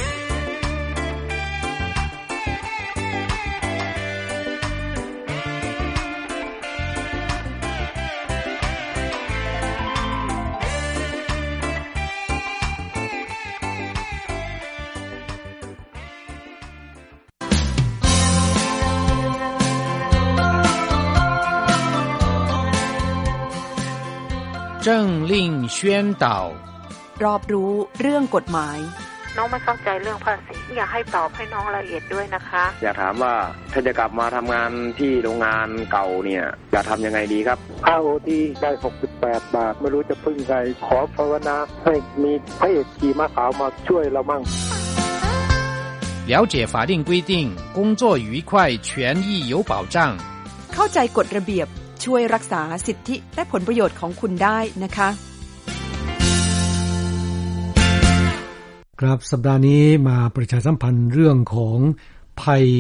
政令宣导รอบรู้เรื่องกฎหมายน้องไม่เข้าใจเรื่องภาษีอยากให้ตอบให้น้องละเอียดด้วยนะคะอยากถามว่าถ้าจะกลับมาทำงานที่โรงงานเก่าเนี่ยจะทำยังไงดีครับค่าโอทีได้68 บาทไม่รู้จะพึ่งใครขอภาวนาให้มีพระเอกขี่ม้าขาวมาช่วยเรามั่ง了解法令规定，工作愉快，权益有保障。 เข้าใจกฎระเบียบช่วยรักษาสิทธิและผลประโยชน์ของคุณได้นะคะครับสัปดาห์นี้มาประชาสัมพันธ์เรื่องของภัย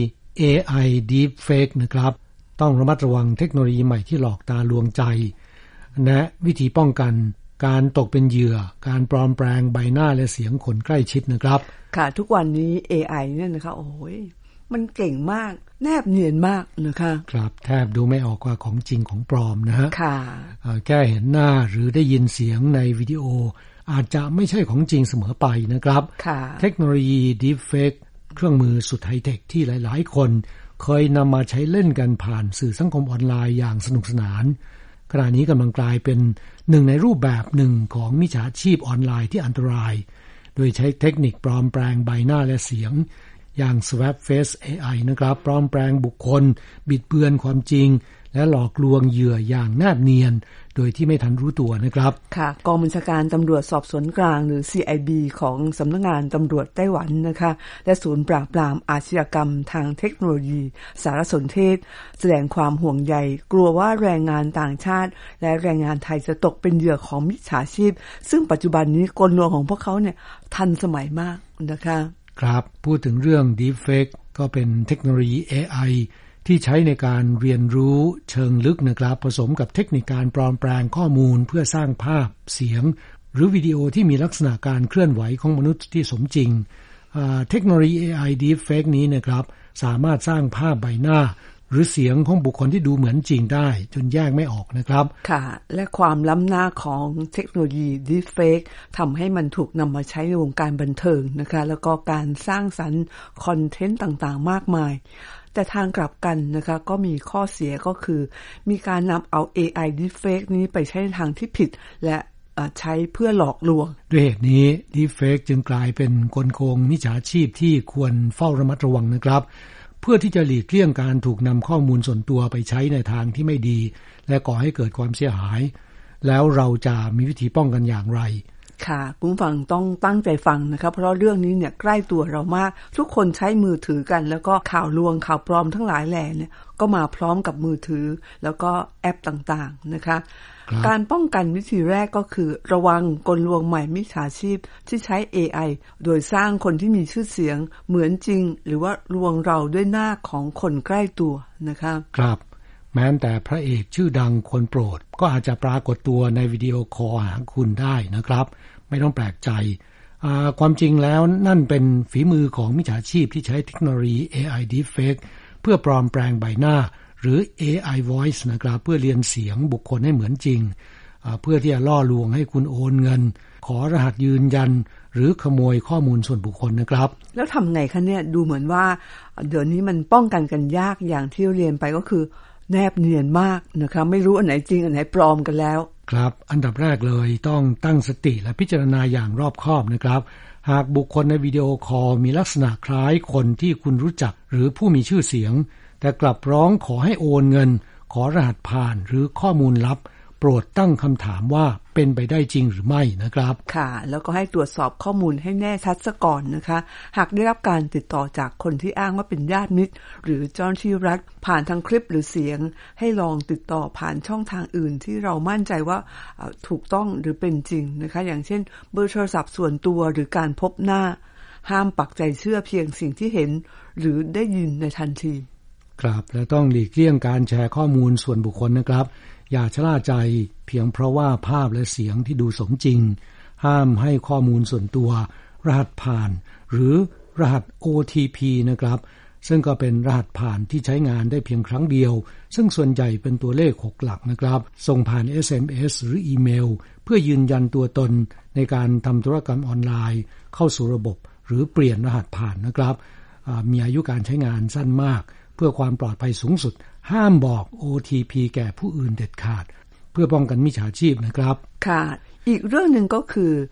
AI Deepfake นะครับต้องระมัดระวังเทคโนโลยีใหม่ที่หลอกตาลวงใจและวิธีป้องกันการตกเป็นเหยื่อการปลอมแปลงใบหน้าและเสียงคนใกล้ชิดนะครับค่ะทุกวันนี้ AI เนี่ยนะคะโอ้ยมันเก่งมากแนบเนียนมากนะคะครับแทบดูไม่ออกว่าของจริงของปลอมนะฮะค่ะแค่เห็นหน้าหรือได้ยินเสียงในวิดีโออาจจะไม่ใช่ของจริงเสมอไปนะครับเทคโนโลยี Deepfake เครื่องมือสุดไฮเทคที่หลายๆคนเคยนำมาใช้เล่นกันผ่านสื่อสังคมออนไลน์อย่างสนุกสนานขณะนี้กำลังกลายเป็นหนึ่งในรูปแบบหนึ่งของมิจฉาชีพออนไลน์ที่อันตรายโดยใช้เทคนิคปลอมแปลงใบหน้าและเสียงอย่าง Swap Face AI นะครับปลอมแปลงบุคคลบิดเบือนความจริงและหลอกลวงเหยื่ออย่างแนบเนียนโดยที่ไม่ทันรู้ตัวนะครับค่ะกองบัญชาการตำรวจสอบสวนกลางหรือ CIB ของสำนักงานตำรวจไต้หวันนะคะและศูนย์ปราบปรามอาชญากรรมทางเทคโนโลยีสารสนเทศแสดงความห่วงใยกลัวว่าแรงงานต่างชาติและแรงงานไทยจะตกเป็นเหยื่อของมิจฉาชีพซึ่งปัจจุบันนี้กลลวงของพวกเขาเนี่ยทันสมัยมากนะคะครับพูดถึงเรื่อง Deepfake ก็เป็นเทคโนโลยี AIที่ใช้ในการเรียนรู้เชิงลึกนะครับผสมกับเทคนิคการปลอมแปลงข้อมูลเพื่อสร้างภาพเสียงหรือวิดีโอที่มีลักษณะการเคลื่อนไหวของมนุษย์ที่สมจริงเทคโนโลยี AI Deepfake นี้นะครับสามารถสร้างภาพใบหน้าหรือเสียงของบุคคลที่ดูเหมือนจริงได้จนแยกไม่ออกนะครับค่ะและความล้ำหน้าของเทคโนโลยี Deepfake ทำให้มันถูกนำมาใช้ในวงการบันเทิงนะคะแล้วก็การสร้างสรรค์คอนเทนต์ต่างๆมากมายแต่ทางกลับกันนะคะก็มีข้อเสียก็คือมีการนำเอา AI Deepfake นี้ไปใช้ในทางที่ผิดและใช้เพื่อหลอกลวงด้วยเหตุนี้ Deepfake จึงกลายเป็นกลโกงมิจฉาชีพที่ควรเฝ้าระมัดระวังนะครับเพื่อที่จะหลีกเลี่ยงการถูกนำข้อมูลส่วนตัวไปใช้ในทางที่ไม่ดีและก่อให้เกิดความเสียหายแล้วเราจะมีวิธีป้องกันอย่างไรค่ะคุณฟังต้องตั้งใจฟังนะครับเพราะเรื่องนี้เนี่ยใกล้ตัวเรามากทุกคนใช้มือถือกันแล้วก็ข่าวลวงข่าวปลอมทั้งหลายแหล่เนี่ยก็มาพร้อมกับมือถือแล้วก็แอปต่างๆนะคะการป้องกันวิธีแรกก็คือระวังกลลวงใหม่มิจฉาชีพที่ใช้ AI โดยสร้างคนที่มีชื่อเสียงเหมือนจริงหรือว่าลวงเราด้วยหน้าของคนใกล้ตัวนะคะครับแม้แต่พระเอกชื่อดังคนโปรดก็อาจจะปรากฏตัวในวิดีโอคอลหาคุณได้นะครับไม่ต้องแปลกใจความจริงแล้วนั่นเป็นฝีมือของมิจฉาชีพที่ใช้เทคโนโลยี AI Deepfake เพื่อปลอมแปลงใบหน้าหรือ AI Voice นะครับเพื่อเรียนเสียงบุคคลให้เหมือนจริงเพื่อที่จะล่อลวงให้คุณโอนเงินขอรหัสยืนยันหรือขโมยข้อมูลส่วนบุคคลนะครับแล้วทำไงคะเนี่ยดูเหมือนว่าเดี๋ยวนี้มันป้องกันกันยากอย่างที่เรียนไปก็คือแนบเนียนมากนะคะไม่รู้อันไหนจริงอันไหนปลอมกันแล้วครับอันดับแรกเลยต้องตั้งสติและพิจารณาอย่างรอบคอบนะครับหากบุคคลในวิดีโอคอลมีลักษณะคล้ายคนที่คุณรู้จักหรือผู้มีชื่อเสียงแต่กลับร้องขอให้โอนเงินขอรหัสผ่านหรือข้อมูลลับโปรดตั้งคำถามว่าเป็นไปได้จริงหรือไม่นะครับค่ะแล้วก็ให้ตรวจสอบข้อมูลให้แน่ชัดซะก่อนนะคะหากได้รับการติดต่อจากคนที่อ้างว่าเป็นญาติมิตรหรือเจ้าหน้าที่รัฐผ่านทางคลิปหรือเสียงให้ลองติดต่อผ่านช่องทางอื่นที่เรามั่นใจว่าถูกต้องหรือเป็นจริงนะคะอย่างเช่นเบอร์โทรศัพท์ส่วนตัวหรือการพบหน้าห้ามปักใจเชื่อเพียงสิ่งที่เห็นหรือได้ยินในทันทีครับและต้องหลีกเลี่ยงการแชร์ข้อมูลส่วนบุคคลนะครับอย่าชะล่าใจเพียงเพราะว่าภาพและเสียงที่ดูสมจริงห้ามให้ข้อมูลส่วนตัวรหัสผ่านหรือรหัส OTP นะครับซึ่งก็เป็นรหัสผ่านที่ใช้งานได้เพียงครั้งเดียวซึ่งส่วนใหญ่เป็นตัวเลข6หลักนะครับส่งผ่าน SMS หรืออีเมลเพื่อยืนยันตัวตนในการทำธุรกรรมออนไลน์เข้าสู่ระบบหรือเปลี่ยนรหัสผ่านนะครับมีอายุการใช้งานสั้นมากเพื่อความปลอดภัยสูงสุดห้ามบอก OTP แก่ผู้อื่นเด็ดขาดเพื่อป้องกันมิจฉาชีพนะครับค่ะอีกเรื่องนึงก็คือ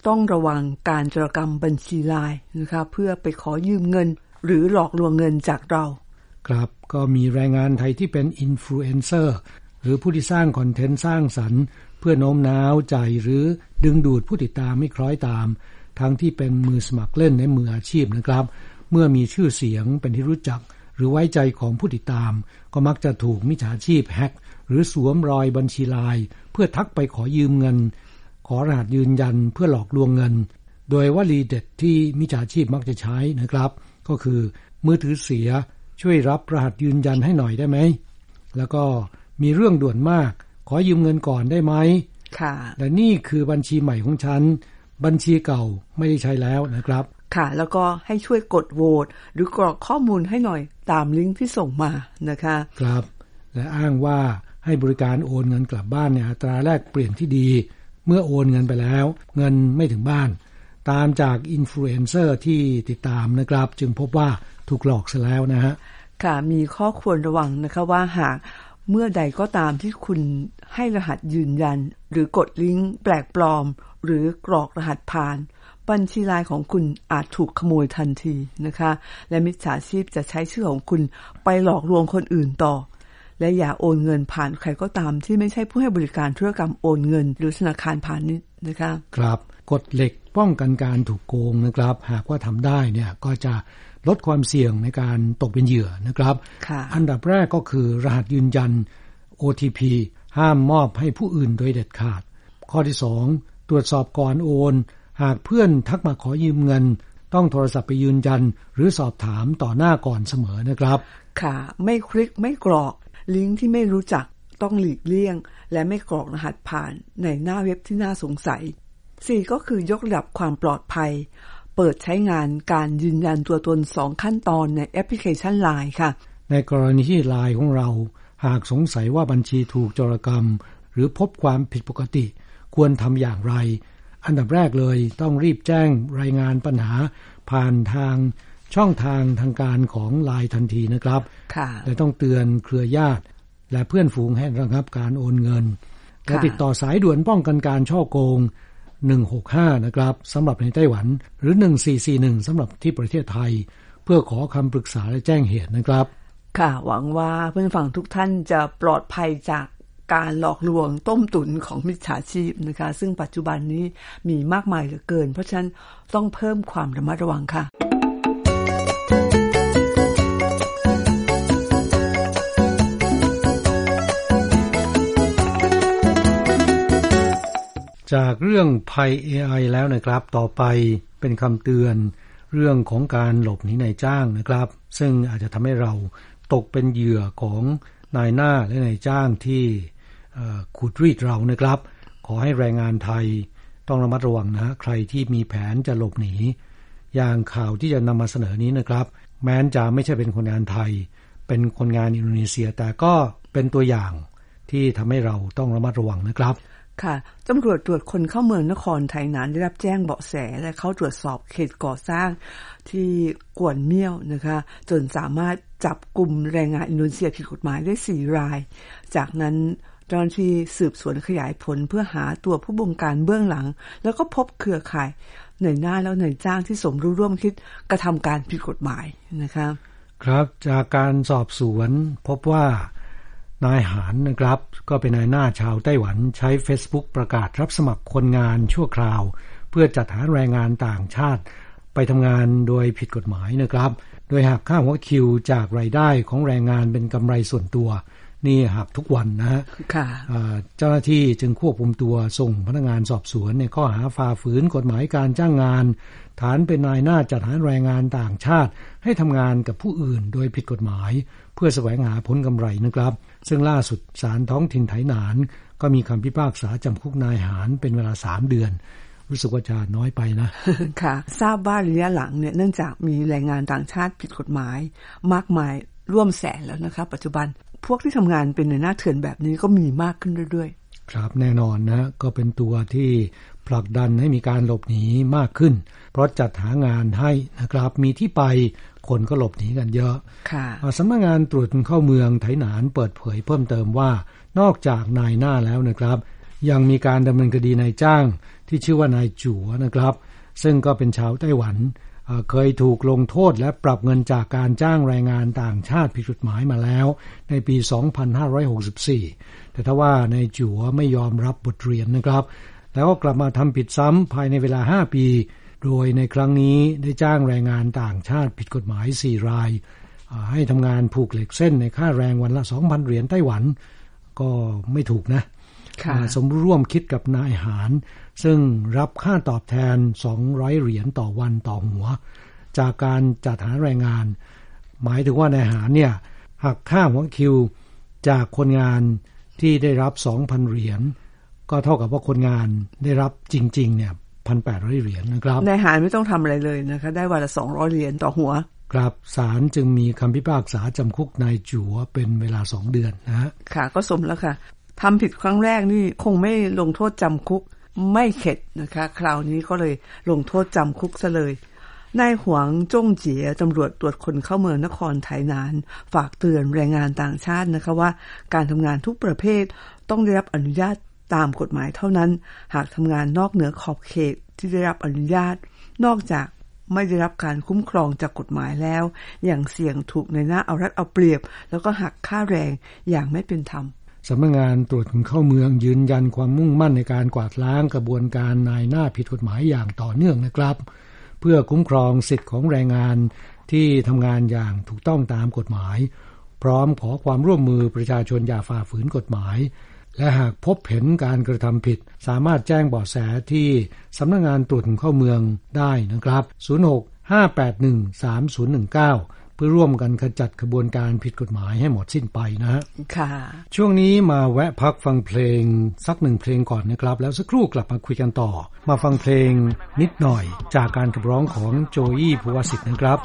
ต้องระวังการโจรกรรมบัญชีลายนะคะเพื่อไปขอยืมเงินหรือหลอกลวงเงินจากเราครับก็มีแรงงานไทยที่เป็นอินฟลูเอนเซอร์หรือผู้ที่สร้างคอนเทนต์สร้างสรรค์เพื่อโน้มน้าวใจหรือดึงดูดผู้ติดตามให้คล้อยตามทั้งที่เป็นมือสมัครเล่นและมืออาชีพนะครับเมื่อมีชื่อเสียงเป็นที่รู้จักหรือไว้ใจของผู้ติดตามก็มักจะถูกมิจฉาชีพแฮกหรือสวมรอยบัญชีลายเพื่อทักไปขอยืมเงินขอรหัสยืนยันเพื่อหลอกลวงเงินโดยวลีเด็ดที่มิจฉาชีพมักจะใช้นะครับก็คือมือถือเสียช่วยรับรหัสยืนยันให้หน่อยได้ไหมแล้วก็มีเรื่องด่วนมากขอยืมเงินก่อนได้ไหมค่ะและนี่คือบัญชีใหม่ของฉันบัญชีเก่าไม่ได้ใช้แล้วนะครับค่ะแล้วก็ให้ช่วยกดโหวตหรือกรอกข้อมูลให้หน่อยตามลิงก์ที่ส่งมานะคะครับและอ้างว่าให้บริการโอนเงินกลับบ้านในอัตราแลกเปลี่ยนที่ดีเมื่อโอนเงินไปแล้วเงินไม่ถึงบ้านตามจากอินฟลูเอนเซอร์ที่ติดตามนะครับจึงพบว่าถูกหลอกซะแล้วนะฮะค่ะมีข้อควรระวังนะคะว่าหากเมื่อใดก็ตามที่คุณให้รหัสยืนยันหรือกดลิงก์แปลกปลอมหรือกรอกรหัสผ่านบัญชีลายของคุณอาจถูกขโมยทันทีนะคะและมิจฉาชีพจะใช้ชื่อของคุณไปหลอกลวงคนอื่นต่อและอย่าโอนเงินผ่านใครก็ตามที่ไม่ใช่ผู้ให้บริการธุรกรรมโอนเงินหรือธนาคารพาณิชย์นะคะครับกฎเหล็กป้องกันการถูกโกงนะครับหากว่าทำได้เนี่ยก็จะลดความเสี่ยงในการตกเป็นเหยื่อนะครับอันดับแรกก็คือรหัสยืนยัน OTP ห้ามมอบให้ผู้อื่นโดยเด็ดขาดข้อที่2ตรวจสอบก่อนโอนหากเพื่อนทักมาขอยืมเงินต้องโทรศัพท์ไปยืนยันหรือสอบถามต่อหน้าก่อนเสมอนะครับค่ะไม่คลิกไม่กรอกลิงก์ที่ไม่รู้จักต้องหลีกเลี่ยงและไม่กรอกรหัสผ่านในหน้าเว็บที่น่าสงสัย4ก็คือยกระดับความปลอดภัยเปิดใช้งานการยืนยันตัวตน2ขั้นตอนในแอปพลิเคชัน LINE ค่ะในกรณีที่ LINE ของเราหากสงสัยว่าบัญชีถูกโจรกรรมหรือพบความผิดปกติควรทำอย่างไรอันดับแรกเลยต้องรีบแจ้งรายงานปัญหาผ่านทางช่องทางการของ LINE ทันทีนะครับและต้องเตือนเครือญาติและเพื่อนฝูงให้ระงับการโอนเงินและติดต่อสายด่วนป้องกันการฉ้อโกง165นะครับสำหรับในไต้หวันหรือ1441สำหรับที่ประเทศไทยเพื่อขอคำปรึกษาและแจ้งเหตุนะครับค่ะหวังว่าเพื่อนฝั่งทุกท่านจะปลอดภัยจากการหลอกลวงต้มตุ๋นของมิจฉาชีพนะคะซึ่งปัจจุบันนี้มีมากมายเหลือเกินเพราะฉะนั้นต้องเพิ่มความระมัดระวังค่ะจากเรื่องภัย AI แล้วนะครับต่อไปเป็นคำเตือนเรื่องของการหลบหนีนายจ้างนะครับซึ่งอาจจะทำให้เราตกเป็นเหยื่อของนายหน้าและนายจ้างที่ขูดรีดเรานะครับขอให้แรงงานไทยต้องระมัดระวังนะใครที่มีแผนจะหลบหนีอย่างข่าวที่จะนำมาเสนอนี้นะครับแม้จะไม่ใช่เป็นคนงานไทยเป็นคนงานอินโดนีเซียแต่ก็เป็นตัวอย่างที่ทำให้เราต้องระมัดระวังนะครับค่ะตำรวจตรวจคนเข้าเมืองนครไทยนานได้รับแจ้งเบาะแสและเข้าตรวจสอบเขตก่อสร้างที่กวนเมี่ยวนะคะจนสามารถจับกลุ่มแรงงานอินโดนีเซียผิดกฎหมายได้4รายจากนั้นเจ้าหน้าที่สืบสวนขยายผลเพื่อหาตัวผู้บงการเบื้องหลังแล้วก็พบเครือข่ายนายหน้าแล้วนายจ้างที่สมรู้ร่วมคิดกระทำการผิดกฎหมายนะคะครับจากการสอบสวนพบว่านายหานนะครับก็เป็นนายหน้าชาวไต้หวันใช้ Facebook ประกาศรับสมัครคนงานชั่วคราวเพื่อจัดหาแรงงานต่างชาติไปทำงานโดยผิดกฎหมายนะครับโดยหักค่าหัวคิวจากรายได้ของแรงงานเป็นกำไรส่วนตัวนี่หักทุกวันนะฮะเจ้าหน้าที่จึงควบคุมตัวส่งพนักงานสอบสวนในข้อหาฝ่าฝืนกฎหมายการจ้างงานฐานเป็นนายหน้าจัดหาแรงงานต่างชาติให้ทำงานกับผู้อื่นโดยผิดกฎหมายเพื่อแสวงหาผลกำไรนะครับซึ่งล่าสุดศาลท้องถิ่นไถหนานก็มีคำพิพากษาจำคุกนายหานเป็นเวลา3เดือนรู้สึกว่าจะน้อยไปนะค่ะทราบว่าระยะหลังเนี่ยเนื่องจากมีแรงงานต่างชาติผิดกฎหมายมากมายร่วมแสนแล้วนะคะปัจจุบันพวกที่ทำงานเป็นในหน้าเถื่อนแบบนี้ก็มีมากขึ้นเรื่อยๆครับแน่นอนนะก็เป็นตัวที่ผลักดันให้มีการหลบหนีมากขึ้นเพราะจัดหางานให้นะครับมีที่ไปคนก็หลบหนีกันเยอะสำนักงานตรวจคนเข้าเมืองไถหนานเปิดเผยเพิ่มเติมว่านอกจากนายหน้าแล้วนะครับยังมีการดำเนินคดีนายจ้างที่ชื่อว่านายจั๋วนะครับซึ่งก็เป็นชาวไต้หวันเคยถูกลงโทษและปรับเงินจากการจ้างแรงงานต่างชาติผิดกฎหมายมาแล้วในปี 2564 แต่ถ้าว่านายจั๋วไม่ยอมรับบทเรียนนะครับแล้วก็กลับมาทำผิดซ้ำภายในเวลา5ปีโดยในครั้งนี้ได้จ้างแรงงานต่างชาติผิดกฎหมาย4รายให้ทำงานผูกเหล็กเส้นในค่าแรงวันละ 2,000 เหรียญไต้หวันก็ไม่ถูกนะสมรู้ร่วมคิดกับนายหารซึ่งรับค่าตอบแทน200เหรียญต่อวันต่อหัวจากการจัดหาแรงงานหมายถึงว่านายหารเนี่ยหักค่าหัวคิวจากคนงานที่ได้รับ 2,000 เหรียญก็เท่ากับว่าคนงานได้รับจริงๆเนี่ย 1,800 เหรียญนะครับนายหารไม่ต้องทำอะไรเลยนะคะได้วันละ200เหรียญต่อหัวครับศาลจึงมีคำพิพากษาจำคุกนายจั๋วเป็นเวลา2เดือนนะฮะค่ะก็สมแล้วค่ะทำผิดครั้งแรกนี่คงไม่ลงโทษจำคุกไม่เข็ดนะคะคราวนี้ก็เลยลงโทษจำคุกซะเลยนายหวงจ้งเจี๋ยตำรวจตรวจคนเข้าเมืองนครไถหนานฝากเตือนแรงงานต่างชาตินะคะว่าการทำงานทุกประเภทต้องได้รับอนุญาตตามกฎหมายเท่านั้นหากทำงานนอกเหนือขอบเขตที่ได้รับอนุญาตนอกจากไม่ได้รับการคุ้มครองจากกฎหมายแล้วอย่างเสี่ยงถูกในหน้าเอารัดเอาเปรียบแล้วก็หักค่าแรงอย่างไม่เป็นธรรมสำนักงานตรวจคนเข้าเมืองยืนยันความมุ่งมั่นในการกวาดล้างกระบวนการนายหน้าผิดกฎหมายอย่างต่อเนื่องนะครับเพื่อคุ้มครองสิทธิของแรงงานที่ทำงานอย่างถูกต้องตามกฎหมายพร้อมขอความร่วมมือประชาชนอย่าฝ่าฝืนกฎหมายและหากพบเห็นการกระทำผิดสามารถแจ้งเบาะแสที่สำนักงานตรวจคนเข้าเมืองได้นะครับ 06-581-3019 เพื่อร่วมกันขจัดขบวนการผิดกฎหมายให้หมดสิ้นไปนะฮะค่ะช่วงนี้มาแวะพักฟังเพลงสัก1เพลงก่อนนะครับแล้วสักครู่กลับมาคุยกันต่อมาฟังเพลงนิดหน่อยจากการขับร้องของโจอี้ภูวสิทธิ์นะครับ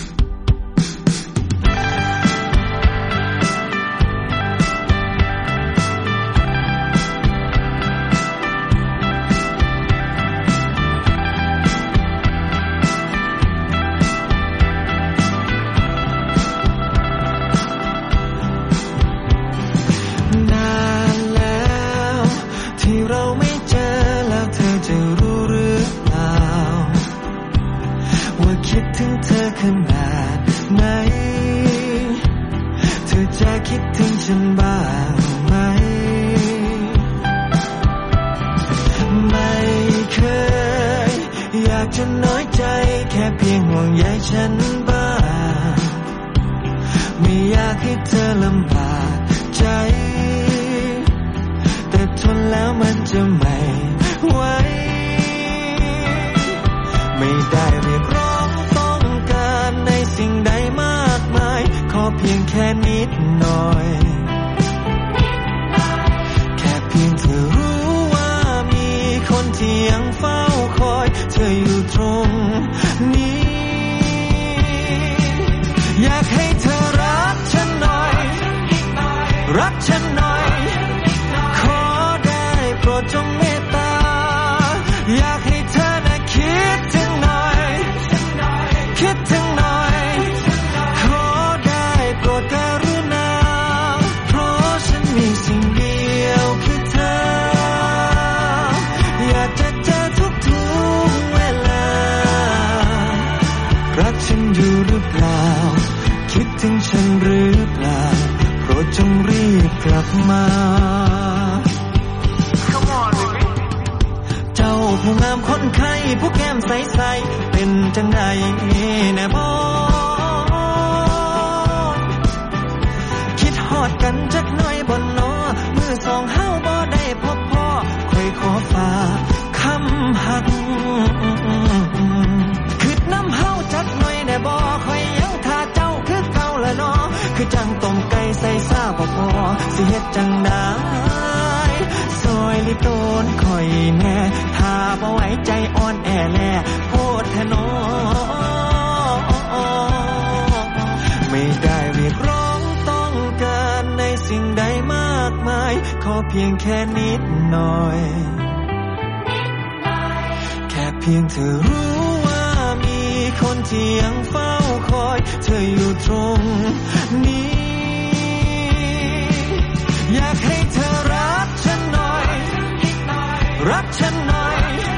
สิเฮ็ดจังได้ซอยลิโตนข่อยแน่ถ้าบ่ไหวใจอ่อนแอแลโพดแท้น้อไม่ได้เรียกร้องต้องการในสิ่งใดมากมายขอเพียงแค่นิดหน่อยแค่เพียงเธอรู้ว่ามีคนที่ยังเฝ้าคอยเธออยู่ตรงนี้อยากให้เธอรักฉันหน่อยรักฉันหน่อย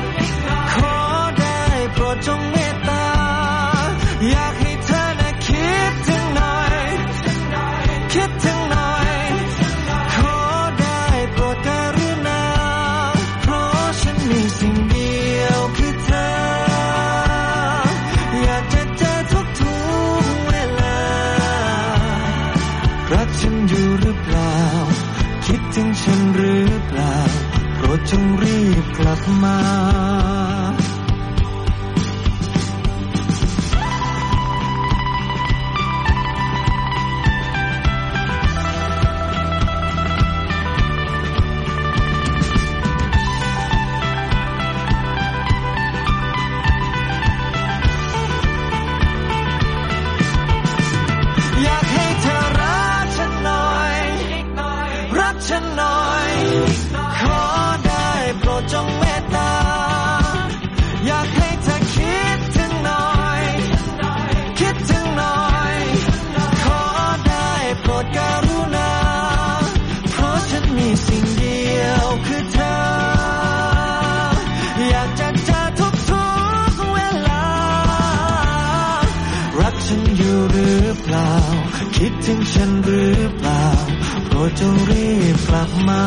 จงเมตตาอยากให้เธอน่ะคิดถึงหน่อยคิดถึงหน่อยขอได้โปรดกรุณาเพราะฉันมีสิ่งเดียวคือเธออยากจะเจอทุกเวลารักฉันอยู่หรือเปล่าคิดถึงฉันหรือเปล่าโปรดจงรีบกลับมาคิดถึงฉันหรือเปล่าโปรดจงรีบกลับมา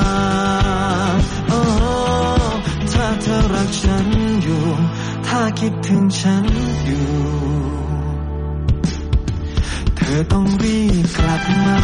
ถ้าเธอรักฉันอยู่ถ้าคิดถึงฉันอยู่เธอต้องรีบกลับมา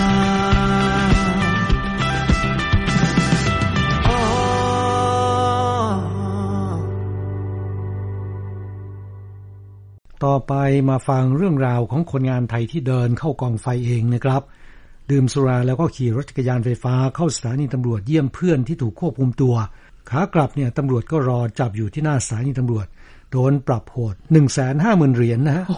ต่อไปมาฟังเรื่องราวของคนงานไทยที่เดินเข้ากองไฟเองนะครับดื่มสุราแล้วก็ขี่รถจักรยานไฟฟ้าเข้าสถานีตำรวจเยี่ยมเพื่อนที่ถูกควบคุมตัวขากลับเนี่ยตำรวจก็รอจับอยู่ที่หน้าสถานีตำรวจโดนปรับโหด 150,000 เหรียญนะฮะ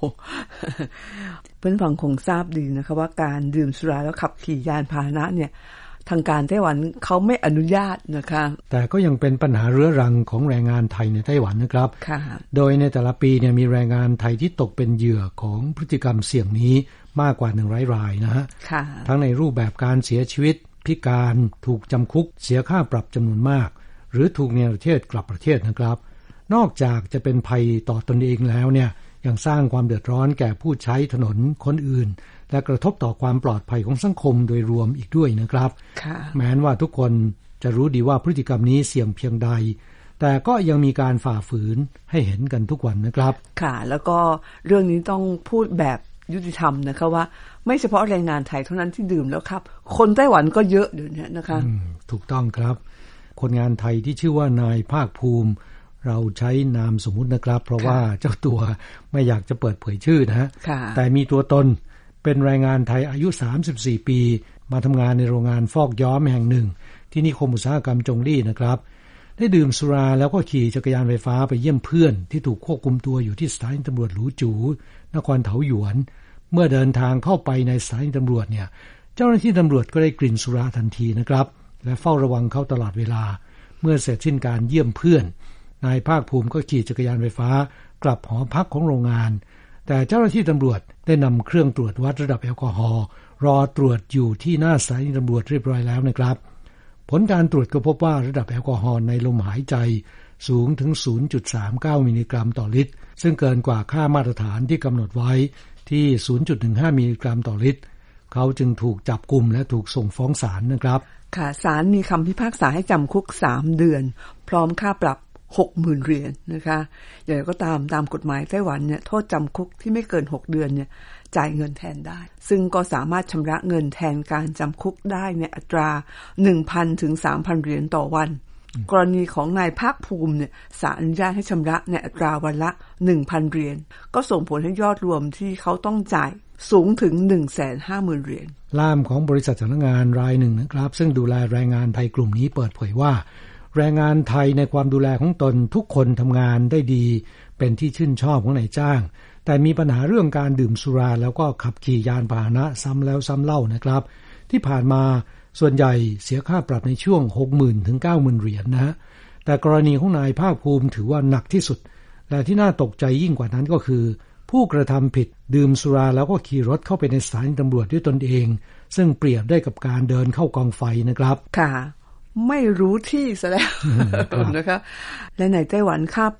เพื่อนฟังคงทราบดีนะคะว่าการดื่มสุราแล้วขับขี่ยานพาหนะเนี่ยทางการไต้หวันเขาไม่อนุญาตนะคะแต่ก็ยังเป็นปัญหาเรื้อรังของแรงงานไทยในไต้หวันนะครับโดยในแต่ละปีเนี่ยมีแรงงานไทยที่ตกเป็นเหยื่อของพฤติกรรมเสี่ยงนี้มากกว่า100 รายนะฮะทั้งในรูปแบบการเสียชีวิตพิการถูกจำคุกเสียค่าปรับจำนวนมากหรือถูกเนรเทศกลับประเทศนะครับนอกจากจะเป็นภัยต่อตนเองแล้วเนี่ยยังสร้างความเดือดร้อนแก่ผู้ใช้ถนนคนอื่นและกระทบต่อความปลอดภัยของสังคมโดยรวมอีกด้วยนะครับแม้ว่าทุกคนจะรู้ดีว่าพฤติกรรมนี้เสี่ยงเพียงใดแต่ก็ยังมีการฝ่าฝืนให้เห็นกันทุกวันนะครับค่ะแล้วก็เรื่องนี้ต้องพูดแบบยุติธรรมนะคะว่าไม่เฉพาะแรงงานไทยเท่านั้นที่ดื่มแล้วครับคนไต้หวันก็เยอะเดี๋ยวนี้นะคะถูกต้องครับคนงานไทยที่ชื่อว่านายภาคภูมิเราใช้นามสมมุตินะครับเพราะว่าเจ้าตัวไม่อยากจะเปิดเผยชื่อนะฮะแต่มีตัวตนเป็นแรงงานไทยอายุ34ปีมาทำงานในโรงงานฟอกย้อมแห่งหนึ่งที่นิคมอุตสาหกรรมจงลี่นะครับได้ดื่มสุราแล้วก็ขี่จักรยานไฟฟ้าไปเยี่ยมเพื่อนที่ถูกควบคุมตัวอยู่ที่สถานีตำรวจหลูจูนครเถาหยวนเมื่อเดินทางเข้าไปในสถานีตำรวจเนี่ยเจ้าหน้าที่ตำรวจก็ได้กลิ่นสุราทันทีนะครับและเฝ้าระวังเขาตลอดเวลาเมื่อเสร็จสิ้นการเยี่ยมเพื่อนนายภาคภูมิก็ขี่จักรยานไฟฟ้ากลับหอพักของโรงงานแต่เจ้าหน้าที่ตำรวจได้นำเครื่องตรวจวัดระดับแอลกอฮอล์รอตรวจอยู่ที่หน้าสถานีตำรวจเรียบร้อยแล้วนะครับผลการตรวจก็พบว่าระดับแอลกอฮอล์ในลมหายใจสูงถึง 0.39 มิลลิกรัมต่อลิตรซึ่งเกินกว่าค่ามาตรฐานที่กำหนดไว้ที่ 0.15 มิลลิกรัมต่อลิตรเขาจึงถูกจับกุมและถูกส่งฟ้องศาลนะครับค่ะศาลมีคำพิพากษาให้จำคุก3เดือนพร้อมค่าปรับ 60,000 เหรียญนะคะอย่างไรก็ตามกฎหมายไต้หวันเนี่ยโทษจำคุกที่ไม่เกิน6เดือนเนี่ยจ่ายเงินแทนได้ซึ่งก็สามารถชำระเงินแทนการจำคุกได้ในอัตรา 1,000 ถึง 3,000 เหรียญต่อวันกรณีของนายภาคภูมิเนี่ยศาลอนุญาตให้ชำระในอัตราวันละ 1,000 เหรียญก็ส่งผลให้ยอดรวมที่เขาต้องจ่ายสูงถึง 150,000 เหรียญล่ามของบริษัทจ้างงานรายหนึ่งนะครับซึ่งดูแลแรงงานไทยกลุ่มนี้เปิดเผยว่าแรงงานไทยในความดูแลของตนทุกคนทำงานได้ดีเป็นที่ชื่นชอบของนายจ้างแต่มีปัญหาเรื่องการดื่มสุราแล้วก็ขับขี่ยานพาหนะซ้ำแล้วซ้ำเล่านะครับที่ผ่านมาส่วนใหญ่เสียค่าปรับในช่วง 60,000 ถึง 90,000 เหรียญนะฮะแต่กรณีของนายภาคภูมิถือว่าหนักที่สุดและที่น่าตกใจยิ่งกว่านั้นก็คือผู้กระทำผิดดื่มสุราแล้วก็ขี่รถเข้าไปในสถานีตำรวจด้วยตนเองซึ่งเปรียบได้กับการเดินเข้ากองไฟนะครับค่ะไม่รู้ที่ซะแล้วนะคะและในไต้หวันค่าปรับ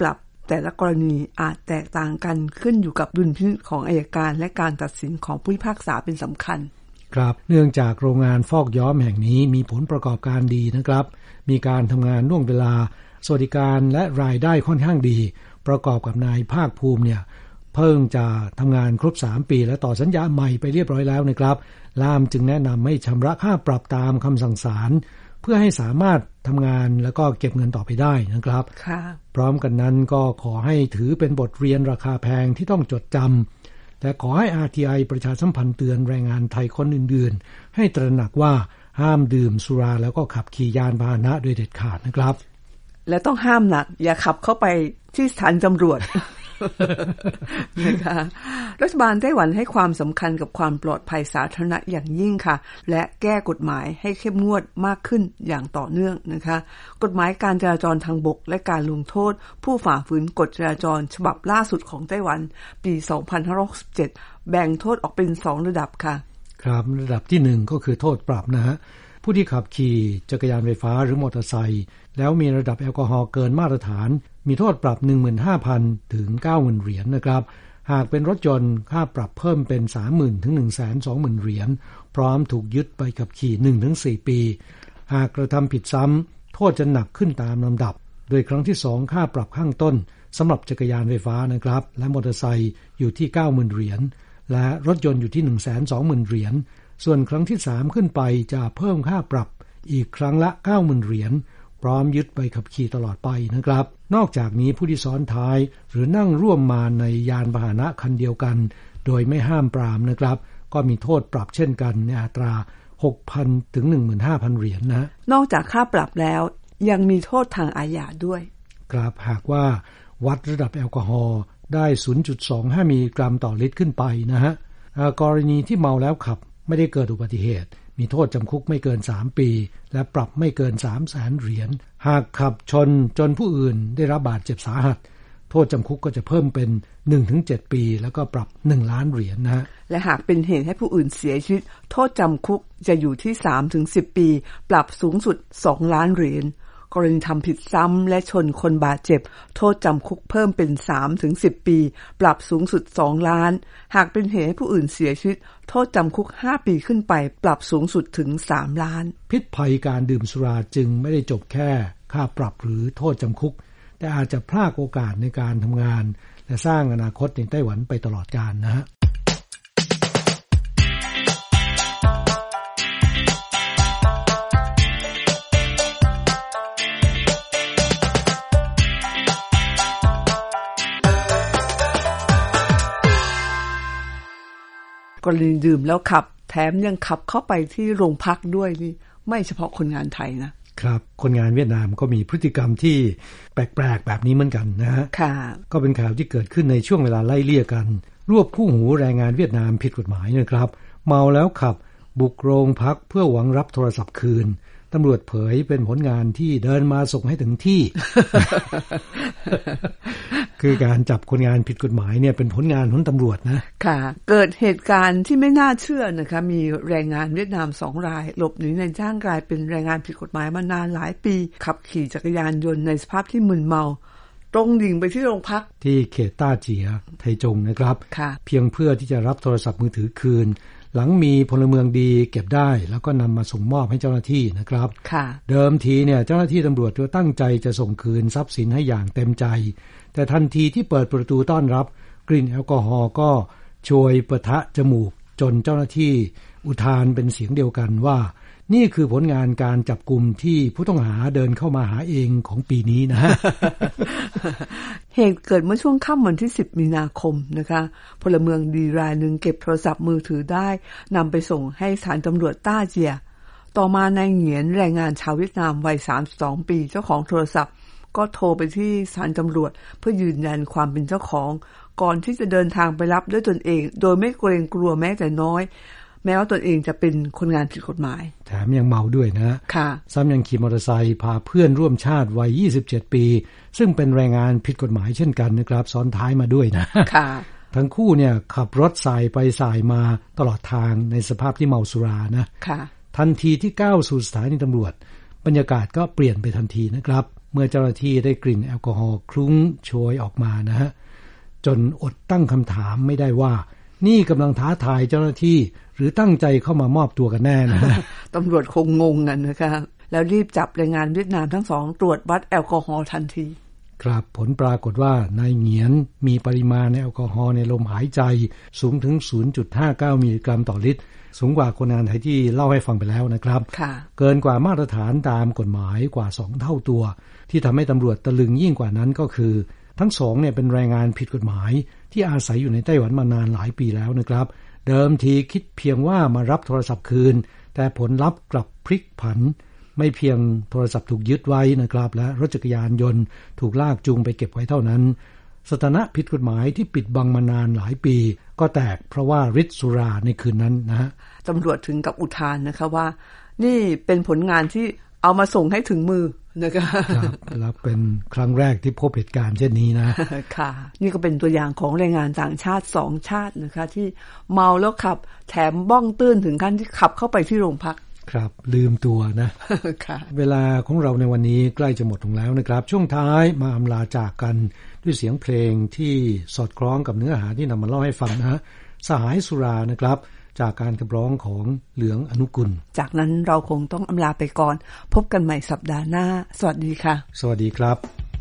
แต่ละกรณีอาจแตกต่างกันขึ้นอยู่กับดุลพินิจของอัยการและการตัดสินของผู้พิพากษาเป็นสำคัญครับเนื่องจากโรงงานฟอกย้อมแห่งนี้มีผลประกอบการดีนะครับมีการทำงานล่วงเวลาสวัสดิการและรายได้ค่อนข้างดีประกอบกับนายภาคภูมิเนี่ยเพิ่งจะทำงานครบ3ปีและต่อสัญญาใหม่ไปเรียบร้อยแล้วนะครับล่ามจึงแนะนำให้ชำระค่าปรับตามคำสั่งศาลเพื่อให้สามารถทำงานแล้วก็เก็บเงินต่อไปได้นะครับพร้อมกันนั้นก็ขอให้ถือเป็นบทเรียนราคาแพงที่ต้องจดจำและขอให้ RTI ประชาสัมพันธ์เตือนแรงงานไทยคนอื่นๆให้ตระหนักว่าห้ามดื่มสุราแล้วก็ขับขี่ยานพาหนะโดยเด็ดขาดนะครับและต้องห้ามหนักอย่าขับเข้าไปที่สถานตำรวจ นะคะรัฐบาลไต้หวันให้ความสำคัญกับความปลอดภัยสาธารณะอย่างยิ่งค่ะและแก้กฎหมายให้เข้มงวดมากขึ้นอย่างต่อเนื่องนะคะกฎหมายการจราจรทางบกและการลงโทษผู้ฝ่าฝืนกฎจราจรฉบับล่าสุดของไต้หวันปี2567แบ่งโทษออกเป็น2ระดับค่ะครับระดับที่1ก็คือโทษปรับนะฮะผู้ที่ขับขี่จักรยานไฟฟ้าหรือมอเตอร์ไซค์แล้วมีระดับแอลกอฮอล์เกินมาตรฐานมีโทษปรับ 15,000 ถึง 90,000 เหรียญนะครับหากเป็นรถยนต์ค่าปรับเพิ่มเป็น 30,000 ถึง 120,000 เหรียญพร้อมถูกยึดใบขับขี่ 1-4 ปีหากกระทำผิดซ้ำโทษจะหนักขึ้นตามลำดับโดยครั้งที่2ค่าปรับข้างต้นสำหรับจักรยานไฟฟ้านะครับและมอเตอร์ไซค์อยู่ที่ 90,000 เหรียญและรถยนต์อยู่ที่ 120,000 เหรียญส่วนครั้งที่3ขึ้นไปจะเพิ่มค่าปรับอีกครั้งละ 90,000 เหรียญพร้อมยึดใบขับขี่ตลอดไปนะครับนอกจากนี้ผู้ที่ซ้อนท้ายหรือนั่งร่วมมาในยานพาหนะคันเดียวกันโดยไม่ห้ามปรามนะครับก็มีโทษปรับเช่นกันในอัตรา 6,000 ถึง 15,000 เหรียญนะนอกจากค่าปรับแล้วยังมีโทษทางอาญาด้วยครับหากว่าวัดระดับแอลกอฮอล์ได้ 0.25 มิลลิกรัมต่อลิตรขึ้นไปนะฮะกรณีที่เมาแล้วขับไม่ได้เกิดอุบัติเหตุมีโทษจำคุกไม่เกิน3ปีและปรับไม่เกิน 300,000 เหรียญหากขับชนจนผู้อื่นได้รับบาดเจ็บสาหัสโทษจำคุกก็จะเพิ่มเป็น 1-7 ปีแล้วก็ปรับ1ล้านเหรียญนะฮะและหากเป็นเหตุให้ผู้อื่นเสียชีวิตโทษจำคุกจะอยู่ที่ 3-10 ปีปรับสูงสุด2ล้านเหรียญกรณีทำผิดซ้ำและชนคนบาดเจ็บโทษจำคุกเพิ่มเป็น 3-10 ปีปรับสูงสุด2ล้านหากเป็นเหตุให้ผู้อื่นเสียชีวิตโทษจำคุก5ปีขึ้นไปปรับสูงสุดถึง3ล้านพิษภัยการดื่มสุราจึงไม่ได้จบแค่ค่าปรับหรือโทษจำคุกแต่อาจจะพรากโอกาสในการทำงานและสร้างอนาคตในไต้หวันไปตลอดกาลนะฮะกรณีดื่มแล้วขับแถมยังขับเข้าไปที่โรงพักด้วยนี่ไม่เฉพาะคนงานไทยนะครับคนงานเวียดนามก็มีพฤติกรรมที่แปลกๆแบบนี้เหมือนกันนะฮะก็เป็นข่าวที่เกิดขึ้นในช่วงเวลาไล่เลี่ยกันรวบคู่หูแรงงานเวียดนามผิดกฎหมายนะครับเมาแล้วขับบุกโรงพักเพื่อหวังรับโทรศัพท์คืนตำรวจเผยเป็นผลงานที่เดินมาส่งให้ถึงที่ คือการจับคนงานผิดกฎหมายเนี่ยเป็นผลงานของตำรวจนะค่ะเกิดเหตุการณ์ที่ไม่น่าเชื่อนะคะมีแรงงานเวียดนาม2รายหลบหนีนายจ้างกลายเป็นแรงงานผิดกฎหมายมานานหลายปีขับขี่จักรยานยนต์ในสภาพที่มึนเมาตรงดิ่งไปที่โรงพักที่เขตต้าเจียไทจงนะครับเพียงเพื่อที่จะรับโทรศัพท์มือถือคืนหลังมีพลเมืองดีเก็บได้แล้วก็นำมาส่งมอบให้เจ้าหน้าที่นะครับเดิมทีเนี่ยเจ้าหน้าที่ตำรวจก็ตั้งใจจะส่งคืนทรัพย์สินให้อย่างเต็มใจแต่ทันทีที่เปิดประตูต้อนรับกลิ่นแอลกอฮอล์ก็โชยปะทะจมูกจนเจ้าหน้าที่อุทานเป็นเสียงเดียวกันว่านี่คือผลงานการจับกุมที่ผู้ต้องหาเดินเข้ามาหาเองของปีนี้นะเหตุเกิดเมื่อช่วงค่ำวันที่10มีนาคมนะคะพลเมืองดีรายหนึ่งเก็บโทรศัพท์มือถือได้นำไปส่งให้สถานตำรวจต้าเจียต่อมานายเหงียนแรงงานชาวเวียดนามวัย32ปีเจ้าของโทรศัพท์ก็โทรไปที่สถานตำรวจเพื่อยืนยันความเป็นเจ้าของก่อนที่จะเดินทางไปรับด้วยตนเองโดยไม่เกรงกลัวแม้แต่น้อยแม้ว่าตนเองจะเป็นคนงานผิดกฎหมายแถมยังเมาด้วยนะซ้ำยังขี่มอเตอร์ไซค์พาเพื่อนร่วมชาติวัย27ปีซึ่งเป็นแรงงานผิดกฎหมายเช่นกันนะครับซ้อนท้ายมาด้วยนะทั้งคู่เนี่ยขับรถสายไปสายมาตลอดทางในสภาพที่เมาสุรานะทันทีที่ก้าวสู่สถานีตำรวจบรรยากาศก็เปลี่ยนไปทันทีนะครับเมื่อเจ้าหน้าที่ได้กลิ่นแอลกอฮอล์คลุ้งโชยออกมานะฮะจนอดตั้งคำถามไม่ได้ว่านี่กำลังท้าทายเจ้าหน้าที่หรือตั้งใจเข้ามามอบตัวกันแน่นะตำรวจคงงงกันนะคะแล้วรีบจับแรงงานเวียดนามทั้งสองตรวจวัดแอลกอฮอล์ทันทีครับผลปรากฏว่านายเหงียนมีปริมาณแอลกอฮอล์ในลมหายใจสูงถึง 0.59 มิลลิกรัมต่อลิตรสูงกว่าคนงานไทยที่เล่าให้ฟังไปแล้วนะครับเกินกว่ามาตรฐานตามกฎหมายกว่า2เท่าตัวที่ทำให้ตำรวจตะลึงยิ่งกว่านั้นก็คือทั้งสองเนี่ยเป็นแรงงานผิดกฎหมายที่อาศัยอยู่ในไต้หวันมานานหลายปีแล้วนะครับเดิมทีคิดเพียงว่ามารับโทรศัพท์คืนแต่ผลลัพธ์กลับพลิกผันไม่เพียงโทรศัพท์ถูกยึดไว้นะครับและรถจักรยานยนต์ถูกลากจูงไปเก็บไว้เท่านั้นสถานะผิดกฎหมายที่ปิดบังมานานหลายปีก็แตกเพราะว่าฤทธิ์สุราในคืนนั้นนะฮะตำรวจถึงกับอุทานนะคะว่านี่เป็นผลงานที่เอามาส่งให้ถึงมือนะคะครับแล้วเป็นครั้งแรกที่พบเหตุการณ์เช่นนี้นะค่ะนี่ก็เป็นตัวอย่างของแรงงานต่างชาติ2ชาตินะคะที่เมาแล้วขับแถมบ้องตื้นถึงขั้นที่ขับเข้าไปที่โรงพักครับลืมตัวนะ เวลาของเราในวันนี้ใกล้จะหมดลงแล้วนะครับช่วงท้ายมาอำลาจากกันด้วยเสียงเพลงที่สอดคล้องกับเนื้อหาที่นำมาเล่าให้ฟังนะสหายสุรานะครับจากการขับร้องของเหลืองอนุกุลจากนั้นเราคงต้องอำลาไปก่อนพบกันใหม่สัปดาห์หน้าสวัสดีค่ะสวัสดีครับ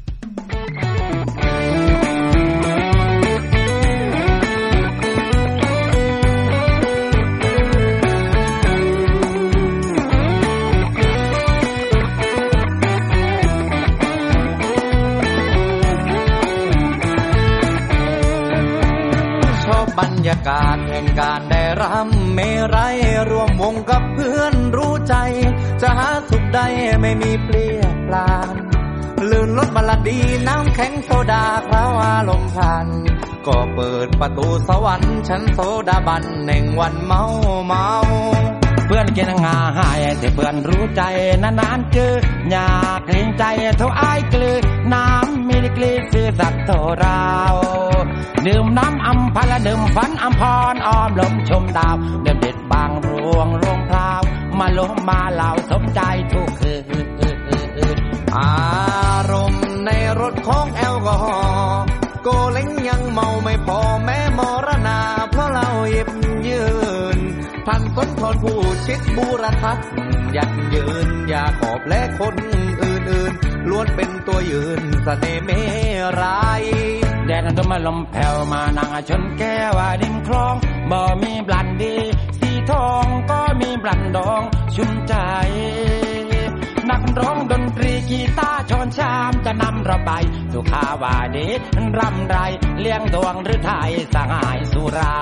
บรรยากาศแห่งการได้รำเมรัยรวมวงกับเพื่อนรู้ใจจะหาสุขใดไม่มีเปลี่ยนปลานลื่นรถบัลลดีน้ำแข็งโซดาคราวอารมณ์พันก็เปิดประตูสวรรค์ชั้นโซดาบันแห่งวันเมาเพื่อนกินงาหายแต่เพื่อนรู้ใจนานๆเจออยากเกรงใจเท่าอายกลือน้ำมีกลีซื่อสัตย์เท่าเราดื่มน้ำอัมพลดื่มฝันอัมพรอ้อมลมชมดาวเดิมเด็ดบางรวงพราวมาลมมาเหล่าสมใจทุกคืนอารมณ์ในรถของแอลกอฮอล์โกเล้งยังเมาไม่พอแม้มรณาเพราะเราหยิบยืนท่านต้นทนผู้ชิดบูรทัศน์ยันยืนอย่าขอบและคนอื่นๆล้วนเป็นตัวยืนเสน่ห์เมรัยแดดนั้นมาลมแผ่วมานั่งชนแก้วริมคลองบ่มีบลันดีสีทองก็มีบลันดองชุ่มใจนักร้องดนตรีกีตาร์ชอนชามจะนำเราไปดูข่าวว่าเด็ดรำไรเลี้ยงดวงหรือไทยสหายสุรา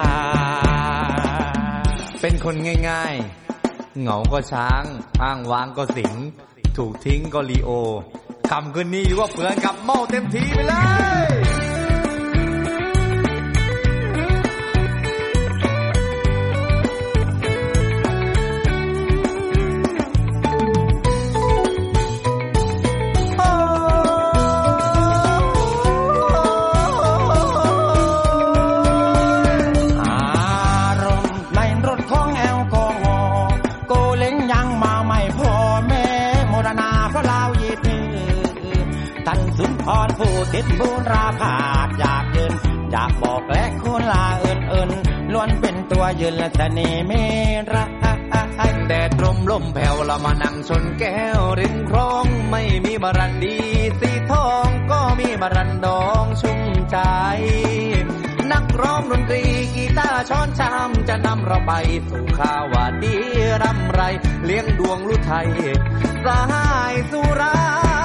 เป็นคนง่ายๆเหงาก็ช้างอ้างว้างก็สิงถูกทิ้งก็ลีโอคำคืนนี้ว่าเพื่อนกับเมาเต็มทีไปเลยผู้ติดบุญราภาคอยากยืนอยากบอกและคุณลาอื่นล้วนเป็นตัวยืนและเสน่ห์เมรัยแดดลมแผ่วละมานั่งชนแก้วริมคลองไม่มีบรันดีสีทองก็มีบรันดองชุ่มใจนักร้องดนตรีกีตาร์ช้อนชามจะนำเราไปสู่ข่าวว่าดีรำไรเลี้ยงดวงลุไทยสหายสุรา